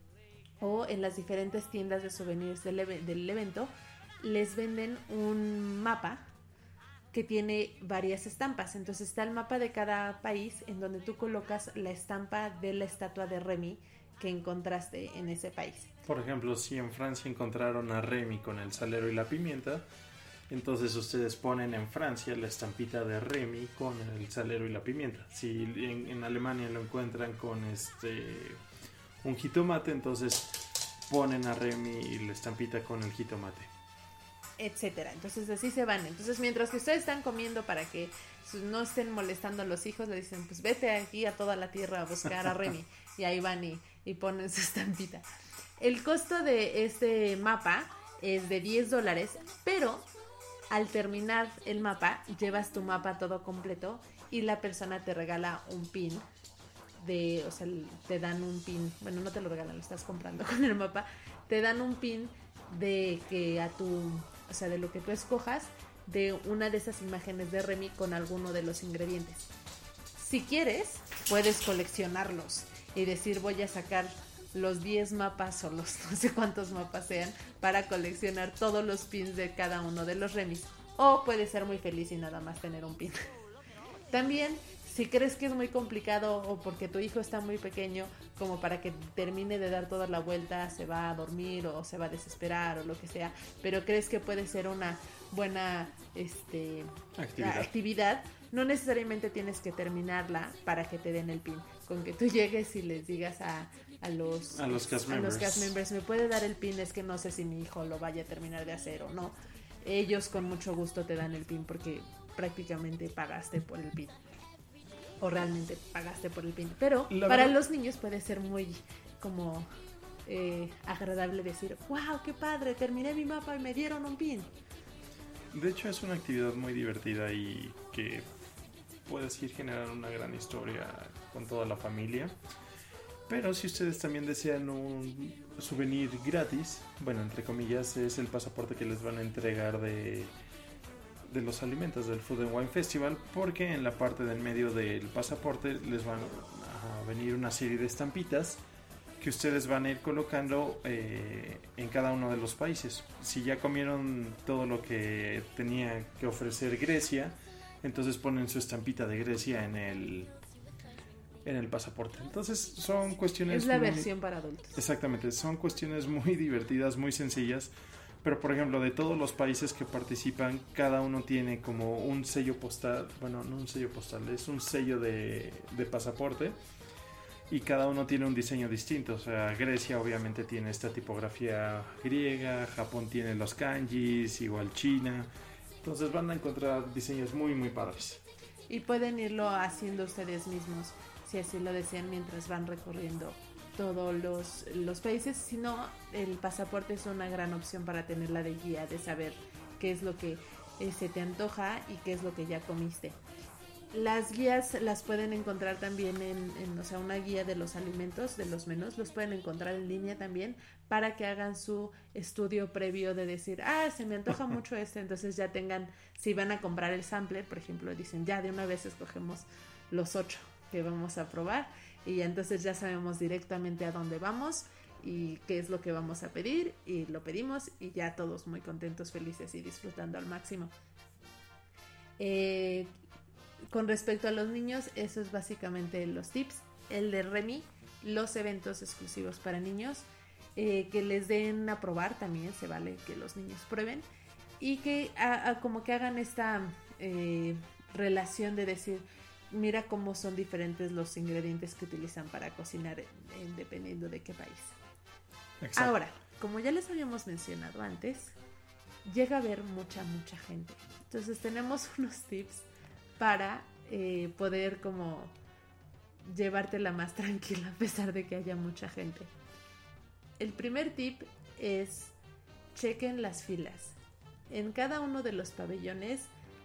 o en las diferentes tiendas de souvenirs del, ev- del evento les venden un mapa que tiene varias estampas. Entonces está el mapa de cada país en donde tú colocas la estampa de la estatua de Remy que encontraste en ese país. Por ejemplo, si en Francia encontraron a Remy con el salero y la pimienta, entonces ustedes ponen en Francia la estampita de Remy con el salero y la pimienta. Si en, en Alemania lo encuentran con este un jitomate, entonces ponen a Remy y la estampita con el jitomate, Etcétera. Entonces así se van. Entonces mientras que ustedes están comiendo para que no estén molestando a los hijos, le dicen, pues vete aquí a toda la tierra a buscar a Remy. Y ahí van y, y ponen su estampita. El costo de este mapa es de diez dólares, pero al terminar el mapa, llevas tu mapa todo completo y la persona te regala un pin de, o sea, te dan un pin, bueno, no te lo regalan, lo estás comprando con el mapa, te dan un pin de que a tu, o sea, de lo que tú escojas, de una de esas imágenes de Remy con alguno de los ingredientes. Si quieres, puedes coleccionarlos y decir, voy a sacar los diez mapas o los no sé cuántos mapas sean para coleccionar todos los pins de cada uno de los Remys. O puedes ser muy feliz y nada más tener un pin. También, si crees que es muy complicado o porque tu hijo está muy pequeño como para que termine de dar toda la vuelta, se va a dormir o se va a desesperar o lo que sea, pero crees que puede ser una buena este, actividad. actividad, no necesariamente tienes que terminarla para que te den el pin. Con que tú llegues y les digas a, a los a los cast a members. los cast members, me puede dar el pin, es que no sé si mi hijo lo vaya a terminar de hacer o no. Ellos con mucho gusto te dan el pin porque prácticamente pagaste por el pin. O realmente pagaste por el pin. Pero La para verdad... los niños puede ser muy como eh, agradable decir, wow, qué padre, terminé mi mapa y me dieron un pin. De hecho es una actividad muy divertida y que puedes ir generando una gran historia con toda la familia. Pero si ustedes también desean un souvenir gratis, bueno, entre comillas, es el pasaporte que les van a entregar de, de los alimentos del Food and Wine Festival, porque en la parte del medio del pasaporte les van a venir una serie de estampitas que ustedes van a ir colocando eh, en cada uno de los países. Si ya comieron todo lo que tenía que ofrecer Grecia, entonces ponen su estampita de Grecia en el en el pasaporte. Entonces son cuestiones... Es la muy... versión para adultos. Exactamente, son cuestiones muy divertidas, muy sencillas, pero por ejemplo de todos los países que participan, cada uno tiene como un sello postal, bueno, no un sello postal, es un sello de, de pasaporte y cada uno tiene un diseño distinto. O sea, Grecia obviamente tiene esta tipografía griega, Japón tiene los kanjis, igual China. Entonces van a encontrar diseños muy muy padres. Y pueden irlo haciendo ustedes mismos, si así lo desean, mientras van recorriendo todos los, los países. Si no, el pasaporte es una gran opción para tenerla de guía, de saber qué es lo que eh, se te antoja y qué es lo que ya comiste. Las guías las pueden encontrar también en, en, o sea, una guía de los alimentos, de los menús, los pueden encontrar en línea también para que hagan su estudio previo de decir, ah, se me antoja mucho este, entonces ya tengan, si van a comprar el sampler, por ejemplo, dicen, ya de una vez escogemos los ocho que vamos a probar y entonces ya sabemos directamente a dónde vamos y qué es lo que vamos a pedir y lo pedimos y ya todos muy contentos, felices y disfrutando al máximo. Eh... Con respecto a los niños, eso es básicamente los tips. El de Remy, los eventos exclusivos para niños, eh, que les den a probar, también se vale que los niños prueben y que a, a, como que hagan esta eh, relación de decir, mira cómo son diferentes los ingredientes que utilizan para cocinar eh, dependiendo de qué país. Exacto. Ahora, como ya les habíamos mencionado antes, llega a haber mucha, mucha gente. Entonces tenemos unos tips para eh, poder como llevártela más tranquila a pesar de que haya mucha gente. El primer tip es chequen las filas. En cada uno de los pabellones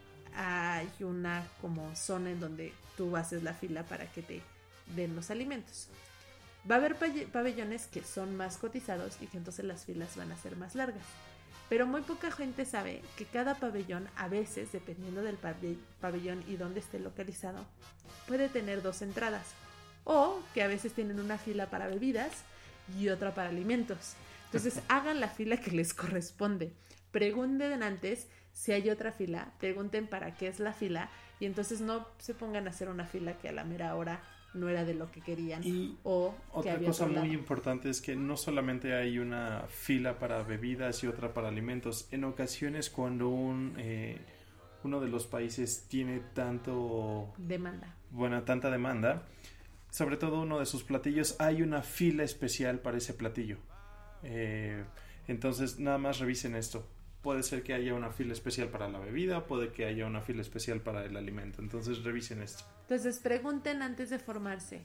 hay una como zona en donde tú haces la fila para que te den los alimentos. Va a haber pabellones que son más cotizados y que entonces las filas van a ser más largas. Pero muy poca gente sabe que cada pabellón, a veces, dependiendo del pabellón y dónde esté localizado, puede tener dos entradas. O que a veces tienen una fila para bebidas y otra para alimentos. Entonces, hagan la fila que les corresponde. Pregunten antes si hay otra fila, pregunten para qué es la fila y entonces no se pongan a hacer una fila que a la mera hora no era de lo que querían. Y o que otra había cosa otro muy lado. importante es que no solamente hay una fila para bebidas y otra para alimentos. En ocasiones cuando un eh, uno de los países tiene tanto demanda, bueno, tanta demanda, sobre todo uno de sus platillos, hay una fila especial para ese platillo. Eh, entonces nada más revisen esto. Puede ser que haya una fila especial para la bebida, puede que haya una fila especial para el alimento. Entonces revisen esto. Entonces pregunten antes de formarse.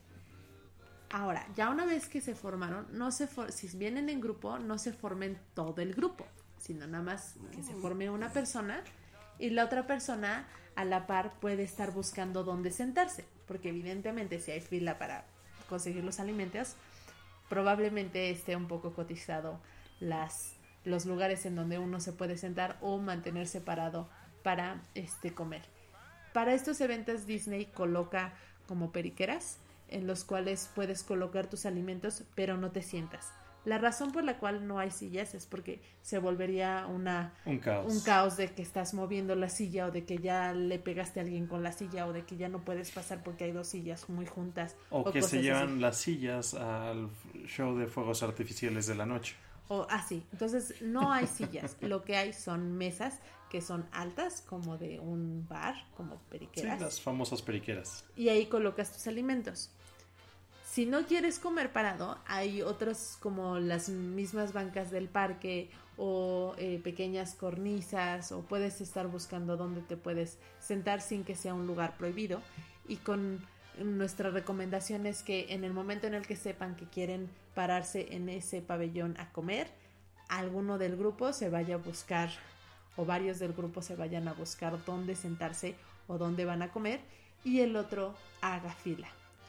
Ahora, ya una vez que se formaron, no se for- si vienen en grupo, no se formen todo el grupo, sino nada más que se forme una persona y la otra persona a la par puede estar buscando dónde sentarse, porque evidentemente si hay fila para conseguir los alimentos, probablemente esté un poco cotizado las los lugares en donde uno se puede sentar o mantener separado para este comer. Para estos eventos Disney coloca como periqueras en los cuales puedes colocar tus alimentos pero no te sientas. La razón por la cual no hay sillas es porque se volvería una, un caos. un caos de que estás moviendo la silla o de que ya le pegaste a alguien con la silla o de que ya no puedes pasar porque hay dos sillas muy juntas. O, o que se llevan así. las sillas al show de fuegos artificiales de la noche. O así, entonces no hay sillas, lo que hay son mesas que son altas como de un bar, como periqueras. Sí, las famosas periqueras. Y ahí colocas tus alimentos. Si no quieres comer parado, hay otros como las mismas bancas del parque o eh, pequeñas cornisas o puedes estar buscando dónde te puedes sentar sin que sea un lugar prohibido. Y con nuestra recomendación es que en el momento en el que sepan que quieren pararse en ese pabellón a comer, alguno del grupo se vaya a buscar o varios del grupo se vayan a buscar dónde sentarse o dónde van a comer y el otro haga fila.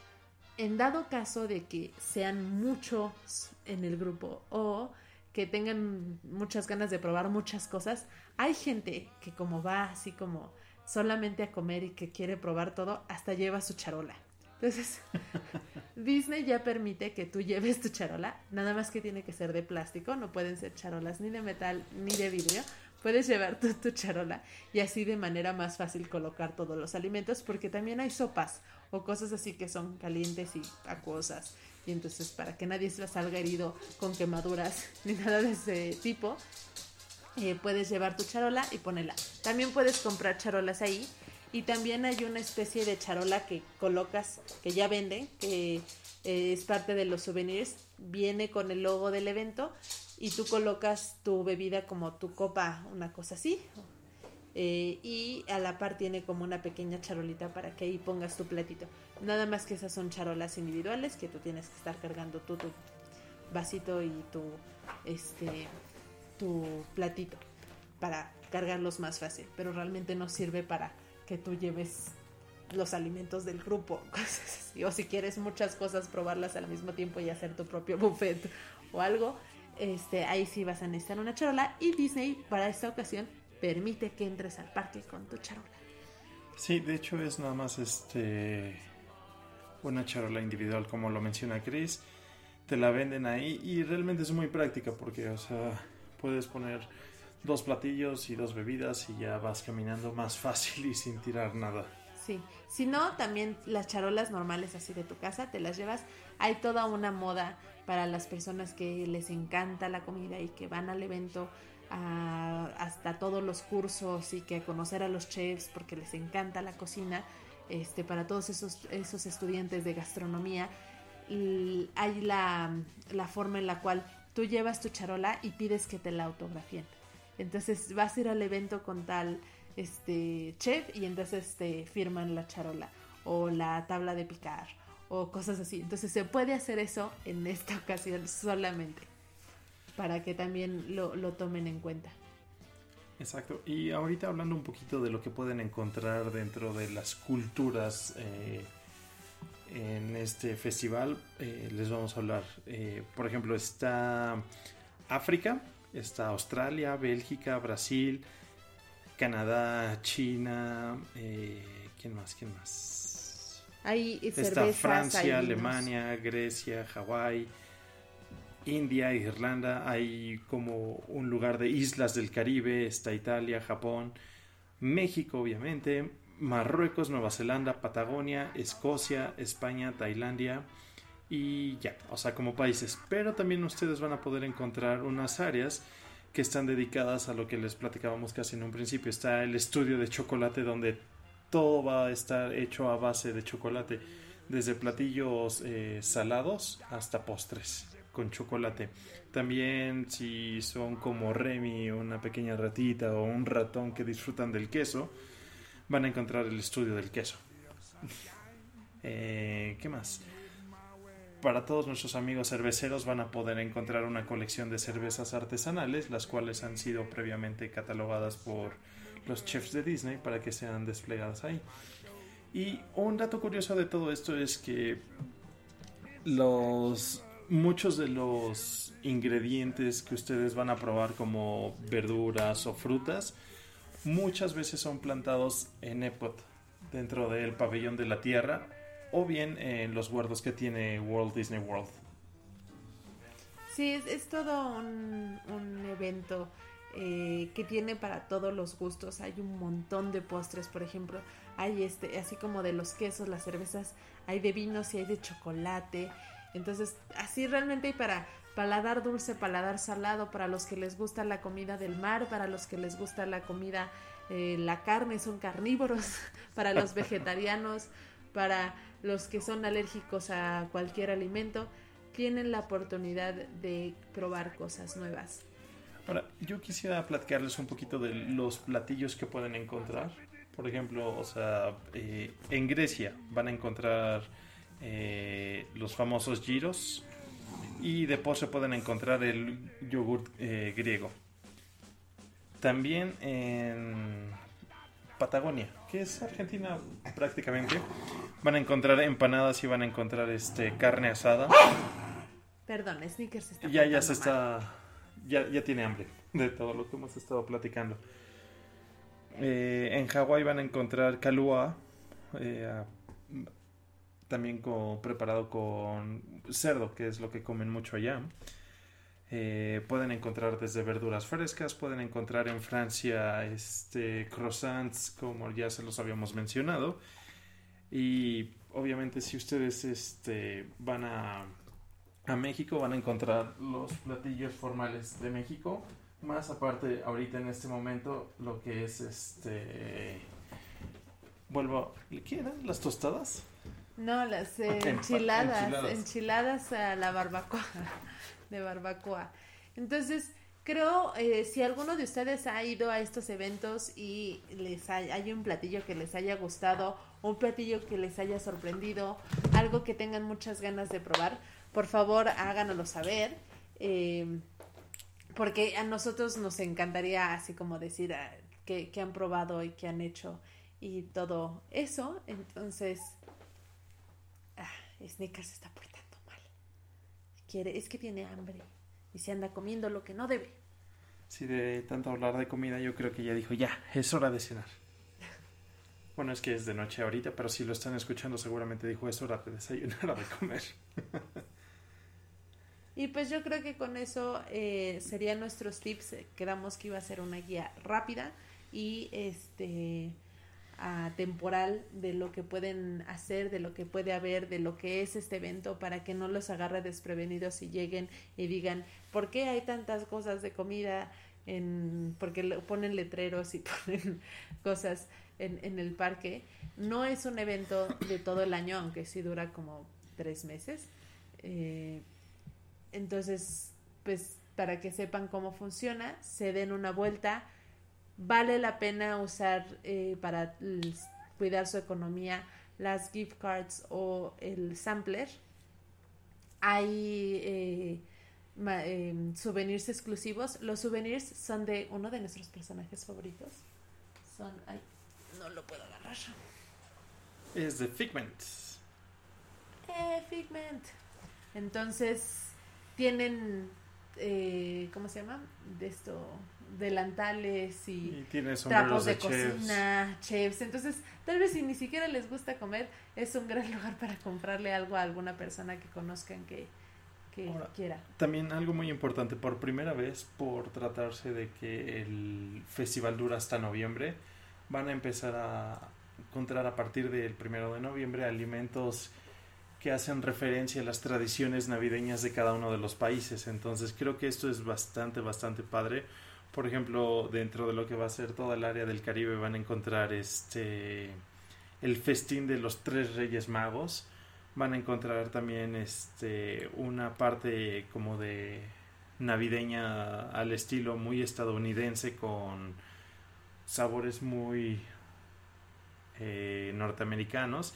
En dado caso de que sean muchos en el grupo o que tengan muchas ganas de probar muchas cosas, hay gente que como va así como solamente a comer y que quiere probar todo, hasta lleva su charola. Entonces, Disney ya permite que tú lleves tu charola, nada más que tiene que ser de plástico, no pueden ser charolas ni de metal ni de vidrio. Puedes llevar tu, tu charola y así de manera más fácil colocar todos los alimentos, porque también hay sopas o cosas así que son calientes y acuosas. Y entonces, para que nadie se salga herido con quemaduras ni nada de ese tipo, eh, puedes llevar tu charola y ponerla. También puedes comprar charolas ahí Y también hay una especie de charola que colocas, que ya venden, que eh, es parte de los souvenirs, viene con el logo del evento y tú colocas tu bebida como tu copa, una cosa así. Eh, y a la par tiene como una pequeña charolita para que ahí pongas tu platito. Nada más que esas son charolas individuales que tú tienes que estar cargando tú, tu vasito y tu, este, tu platito para cargarlos más fácil, pero realmente no sirve para que tú lleves los alimentos del grupo, cosas así. O si quieres muchas cosas, probarlas al mismo tiempo y hacer tu propio buffet o algo, este, ahí sí vas a necesitar una charola. Y Disney para esta ocasión permite que entres al parque con tu charola. Sí, de hecho es nada más este una charola individual, como lo menciona Chris. Te la venden ahí y realmente es muy práctica porque, o sea, puedes poner dos platillos y dos bebidas y ya vas caminando más fácil y sin tirar nada. Sí, si no, también las charolas normales así de tu casa, te las llevas. Hay toda una moda para las personas que les encanta la comida y que van al evento, a, hasta todos los cursos y que a conocer a los chefs porque les encanta la cocina. Este, para todos esos, esos estudiantes de gastronomía, y hay la, la forma en la cual tú llevas tu charola y pides que te la autografíen. Entonces vas a ir al evento con tal este chef y entonces te firman la charola o la tabla de picar o cosas así. Entonces se puede hacer eso en esta ocasión solamente para que también lo, lo tomen en cuenta. Exacto. Y ahorita hablando un poquito de lo que pueden encontrar dentro de las culturas eh, en este festival, eh, les vamos a hablar. Eh, por ejemplo, está África, está Australia, Bélgica, Brasil, Canadá, China, eh, ¿quién más? ¿Quién más? Hay cervezas, está Francia, hay vinos. Alemania, Grecia, Hawái, India, Irlanda. Hay como un lugar de islas del Caribe, está Italia, Japón, México obviamente, Marruecos, Nueva Zelanda, Patagonia, Escocia, España, Tailandia y ya, o sea, como países. Pero también ustedes van a poder encontrar unas áreas que están dedicadas a lo que les platicábamos casi en un principio. Está el estudio de chocolate, donde todo va a estar hecho a base de chocolate, desde platillos eh, salados hasta postres con chocolate. También si son como Remy, una pequeña ratita o un ratón que disfrutan del queso, van a encontrar el estudio del queso. eh, ¿Qué más? Para todos nuestros amigos cerveceros van a poder encontrar una colección de cervezas artesanales, las cuales han sido previamente catalogadas por los chefs de Disney para que sean desplegadas ahí. Y un dato curioso de todo esto es que los muchos de los ingredientes que ustedes van a probar, como verduras o frutas, muchas veces son plantados en Epcot, dentro del pabellón de la tierra, o bien en los huertos que tiene Walt Disney World. Sí, es, es todo un, un evento eh, que tiene para todos los gustos. Hay un montón de postres, por ejemplo, hay este, así como de los quesos, las cervezas, hay de vinos y hay de chocolate. Entonces, así realmente hay para paladar dulce, paladar salado, para los que les gusta la comida del mar, para los que les gusta la comida, eh, la carne, son carnívoros, para los vegetarianos, para los que son alérgicos a cualquier alimento, tienen la oportunidad de probar cosas nuevas. Ahora, yo quisiera platicarles un poquito de los platillos que pueden encontrar. Por ejemplo, o sea, eh, en Grecia van a encontrar eh, los famosos gyros, y de postre pueden encontrar el yogurt eh, griego. También en Patagonia, que es Argentina prácticamente, van a encontrar empanadas y van a encontrar este carne asada. Perdón, Snickers se está Ya, ya se portando está, mal. ya, ya tiene hambre de todo lo que hemos estado platicando. Eh, en Hawái van a encontrar kalua, eh, también con, preparado con cerdo, que es lo que comen mucho allá. Eh, pueden encontrar desde verduras frescas, pueden encontrar en Francia este croissants, como ya se los habíamos mencionado. Y obviamente si ustedes este, van a, a México, van a encontrar los platillos formales de México, más aparte ahorita en este momento lo que es este vuelvo, ¿qué eran? ¿Las tostadas? No, las eh, Empa- enchiladas, enchiladas. enchiladas a la barbacoa, de barbacoa. Entonces, creo, eh, si alguno de ustedes ha ido a estos eventos y les hay, hay un platillo que les haya gustado, un platillo que les haya sorprendido, algo que tengan muchas ganas de probar, por favor háganoslo saber, eh, porque a nosotros nos encantaría así como decir ah, qué, qué han probado y qué han hecho y todo eso. Entonces, ah, Snickers se está portando mal. Quiere, es que tiene hambre y se anda comiendo lo que no debe. Sí, de tanto hablar de comida, yo creo que ya dijo, ya, es hora de cenar. Bueno, es que es de noche ahorita, pero si lo están escuchando seguramente dijo, es hora de desayunar o de comer. Y pues yo creo que con eso eh, serían nuestros tips. Quedamos que iba a ser una guía rápida y este a temporal de lo que pueden hacer, de lo que puede haber, de lo que es este evento, para que no los agarre desprevenidos y lleguen y digan, ¿por qué hay tantas cosas de comida? En, porque le- ponen letreros y ponen cosas en, en el parque. No es un evento de todo el año, aunque sí dura como tres meses. Eh, entonces, pues para que sepan cómo funciona, se den una vuelta. Vale la pena usar eh, para l- cuidar su economía las gift cards o el sampler. Hay eh, ma- eh, souvenirs exclusivos. Los souvenirs son de uno de nuestros personajes favoritos. Son, ay, no lo puedo agarrar. Es de Figment. Eh, Figment. Entonces, tienen, eh, ¿cómo se llama? De esto, delantales y, Y tiene trapos sombreros de, de, chefs. cocina, chefs. Entonces, tal vez si ni siquiera les gusta comer, es un gran lugar para comprarle algo a alguna persona que conozcan que, que Ahora, quiera. También algo muy importante, por primera vez, por tratarse de que el festival dura hasta noviembre, van a empezar a encontrar a partir del primero de noviembre alimentos que hacen referencia a las tradiciones navideñas de cada uno de los países. Entonces creo que esto es bastante, bastante padre. Por ejemplo, dentro de lo que va a ser toda el área del Caribe van a encontrar este el festín de los tres Reyes Magos. Van a encontrar también este una parte como de navideña al estilo muy estadounidense con sabores muy eh, norteamericanos.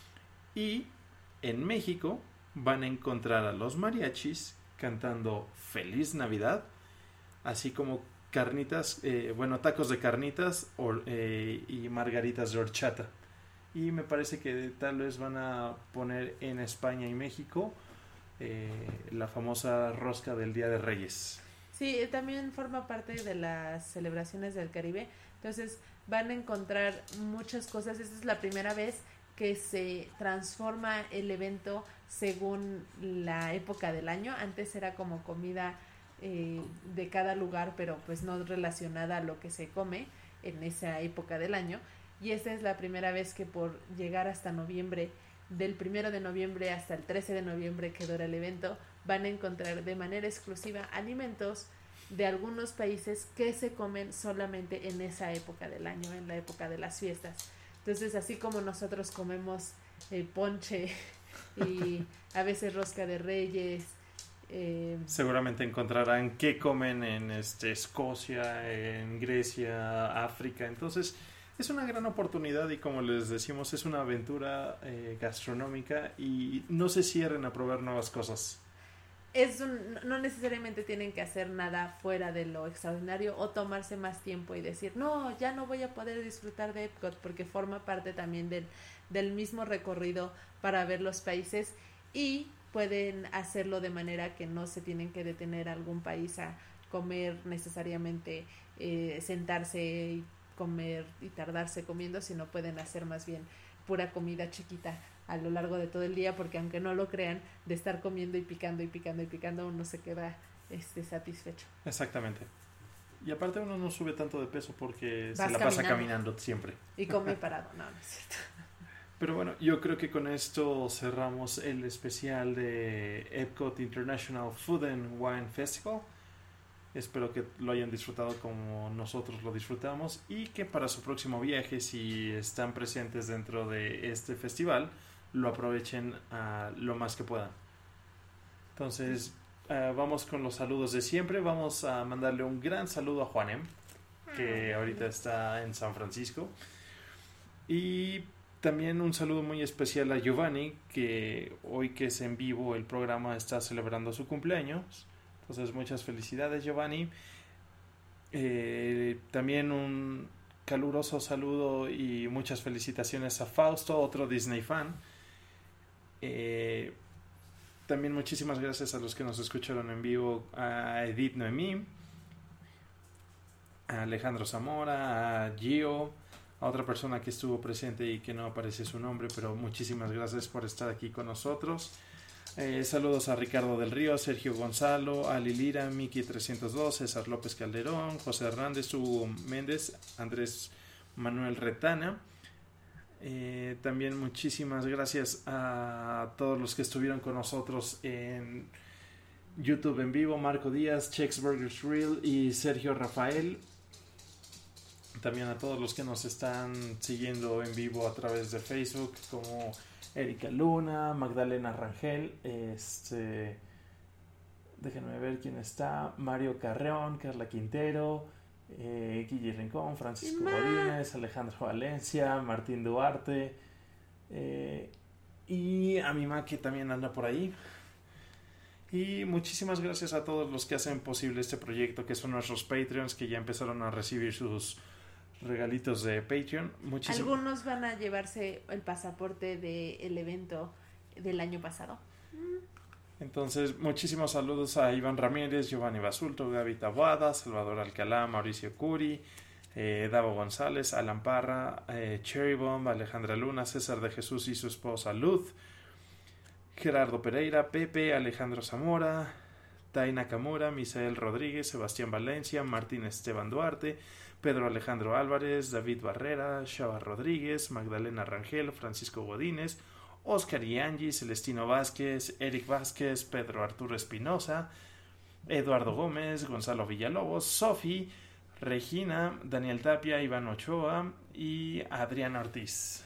Y en México van a encontrar a los mariachis cantando Feliz Navidad, así como carnitas, eh, bueno, tacos de carnitas or, eh, y margaritas de horchata. Y me parece que tal vez van a poner en España y México eh, la famosa rosca del Día de Reyes. Sí, eh, también forma parte de las celebraciones del Caribe. Entonces, van a encontrar muchas cosas. Esta es la primera vez que se transforma el evento según la época del año. Antes era como comida eh, de cada lugar, pero pues no relacionada a lo que se come en esa época del año. Y esta es la primera vez que por llegar hasta noviembre, del primero de noviembre hasta el trece de noviembre que dura el evento, van a encontrar de manera exclusiva alimentos de algunos países que se comen solamente en esa época del año, en la época de las fiestas. Entonces, así como nosotros comemos eh, ponche y a veces rosca de reyes. Eh, Seguramente encontrarán qué comen en este, Escocia, en Grecia, África. Entonces, es una gran oportunidad y como les decimos, es una aventura eh, gastronómica y no se cierren a probar nuevas cosas. es un, no necesariamente tienen que hacer nada fuera de lo extraordinario o tomarse más tiempo y decir, no, ya no voy a poder disfrutar de Epcot, porque forma parte también del, del mismo recorrido para ver los países y pueden hacerlo de manera que no se tienen que detener a algún país a comer necesariamente, eh, sentarse y comer y tardarse comiendo, sino pueden hacer más bien pura comida chiquita a lo largo de todo el día, porque aunque no lo crean, de estar comiendo y picando y picando y picando uno se queda este, satisfecho. Exactamente. Y aparte uno no sube tanto de peso porque Vas se la pasa caminando. caminando siempre. Y come parado, no, no es cierto. Pero bueno, yo creo que con esto cerramos el especial de Epcot International Food and Wine Festival. Espero que lo hayan disfrutado como nosotros lo disfrutamos y que para su próximo viaje, si están presentes dentro de este festival, lo aprovechen uh, lo más que puedan. Entonces, uh, vamos con los saludos de siempre. Vamos a mandarle un gran saludo a Juanem, que ahorita está en San Francisco. Y también un saludo muy especial a Giovanni, que hoy que es en vivo el programa está celebrando su cumpleaños. Entonces, muchas felicidades, Giovanni. Eh, también un caluroso saludo y muchas felicitaciones a Fausto, otro Disney fan. Eh, también muchísimas gracias a los que nos escucharon en vivo, a Edith Noemí, a Alejandro Zamora, a Gio, a otra persona que estuvo presente y que no aparece su nombre, pero muchísimas gracias por estar aquí con nosotros. Eh, saludos a Ricardo del Río, Sergio Gonzalo, a Lilira, Miki trescientos dos, César López Calderón, José Hernández, Hugo Méndez, Andrés Manuel Retana. Eh, también muchísimas gracias a todos los que estuvieron con nosotros en YouTube en vivo, Marco Díaz, Chex Burgers Real y Sergio Rafael. También a todos los que nos están siguiendo en vivo a través de Facebook, como Erika Luna, Magdalena Rangel, este, déjenme ver quién está, Mario Carreón, Carla Quintero, eh, Guille Rincón, Francisco Godínez, Alejandro Valencia, Martín Duarte, eh, y a mi ma que también anda por ahí. Y muchísimas gracias a todos los que hacen posible este proyecto, que son nuestros Patreons, que ya empezaron a recibir sus regalitos de Patreon. Muchísim- Algunos van a llevarse el pasaporte del evento del año pasado. Entonces, muchísimos saludos a Iván Ramírez, Giovanni Basulto, Gaby Taboada, Salvador Alcalá, Mauricio Curi, eh, Davo González, Alan Parra, eh, Cherry Bomb, Alejandra Luna, César de Jesús y su esposa Luz, Gerardo Pereira, Pepe, Alejandro Zamora, Tai Nakamura, Misael Rodríguez, Sebastián Valencia, Martín Esteban Duarte, Pedro Alejandro Álvarez, David Barrera, Shaba Rodríguez, Magdalena Rangel, Francisco Godínez, Oscar y Angie, Celestino Vázquez, Eric Vázquez, Pedro Arturo Espinosa, Eduardo Gómez, Gonzalo Villalobos, Sofi, Regina, Daniel Tapia, Iván Ochoa y Adrián Ortiz.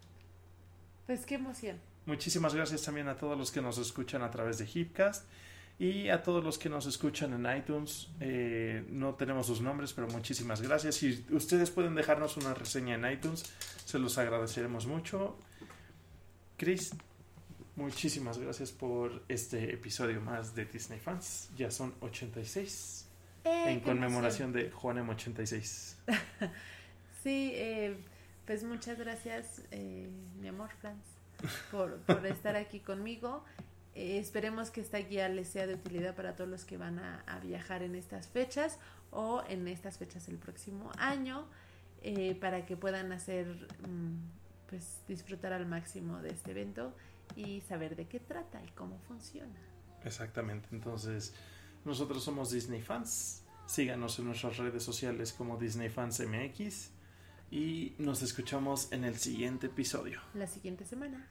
Pues qué emoción. Muchísimas gracias también a todos los que nos escuchan a través de Hipcast y a todos los que nos escuchan en iTunes. Eh, no tenemos sus nombres, pero muchísimas gracias. Si ustedes pueden dejarnos una reseña en iTunes, se los agradeceremos mucho. Chris, muchísimas gracias por este episodio más de Disney Fans. Ya son ochenta y seis Eh, en conmemoración de Juanem ochenta y seis. Sí, eh, pues muchas gracias, eh, mi amor Franz, por, por estar aquí conmigo. Eh, esperemos que esta guía les sea de utilidad para todos los que van a, a viajar en estas fechas o en estas fechas el próximo año, eh, para que puedan hacer, mm, pues disfrutar al máximo de este evento y saber de qué trata y cómo funciona. Exactamente, entonces nosotros somos Disney Fans. Síganos en nuestras redes sociales como Disney Fans M X y nos escuchamos en el siguiente episodio. La siguiente semana.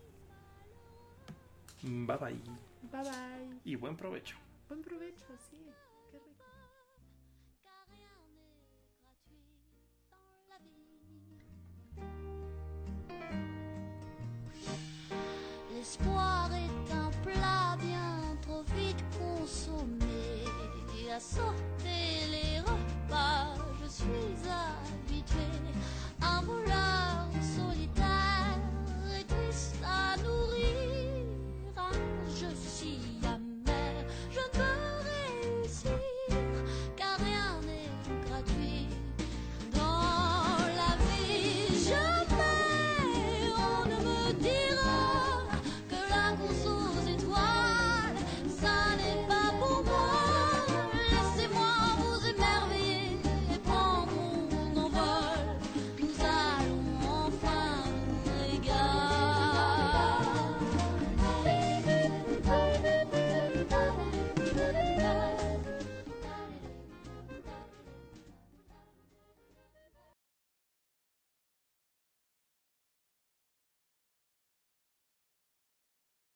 Bye bye. Bye bye. Y buen provecho. Buen provecho, sí. Qué rico. Car rien n'est gratuit dans la vie. L'espoir est un plat bien trop vite consommé. À sauter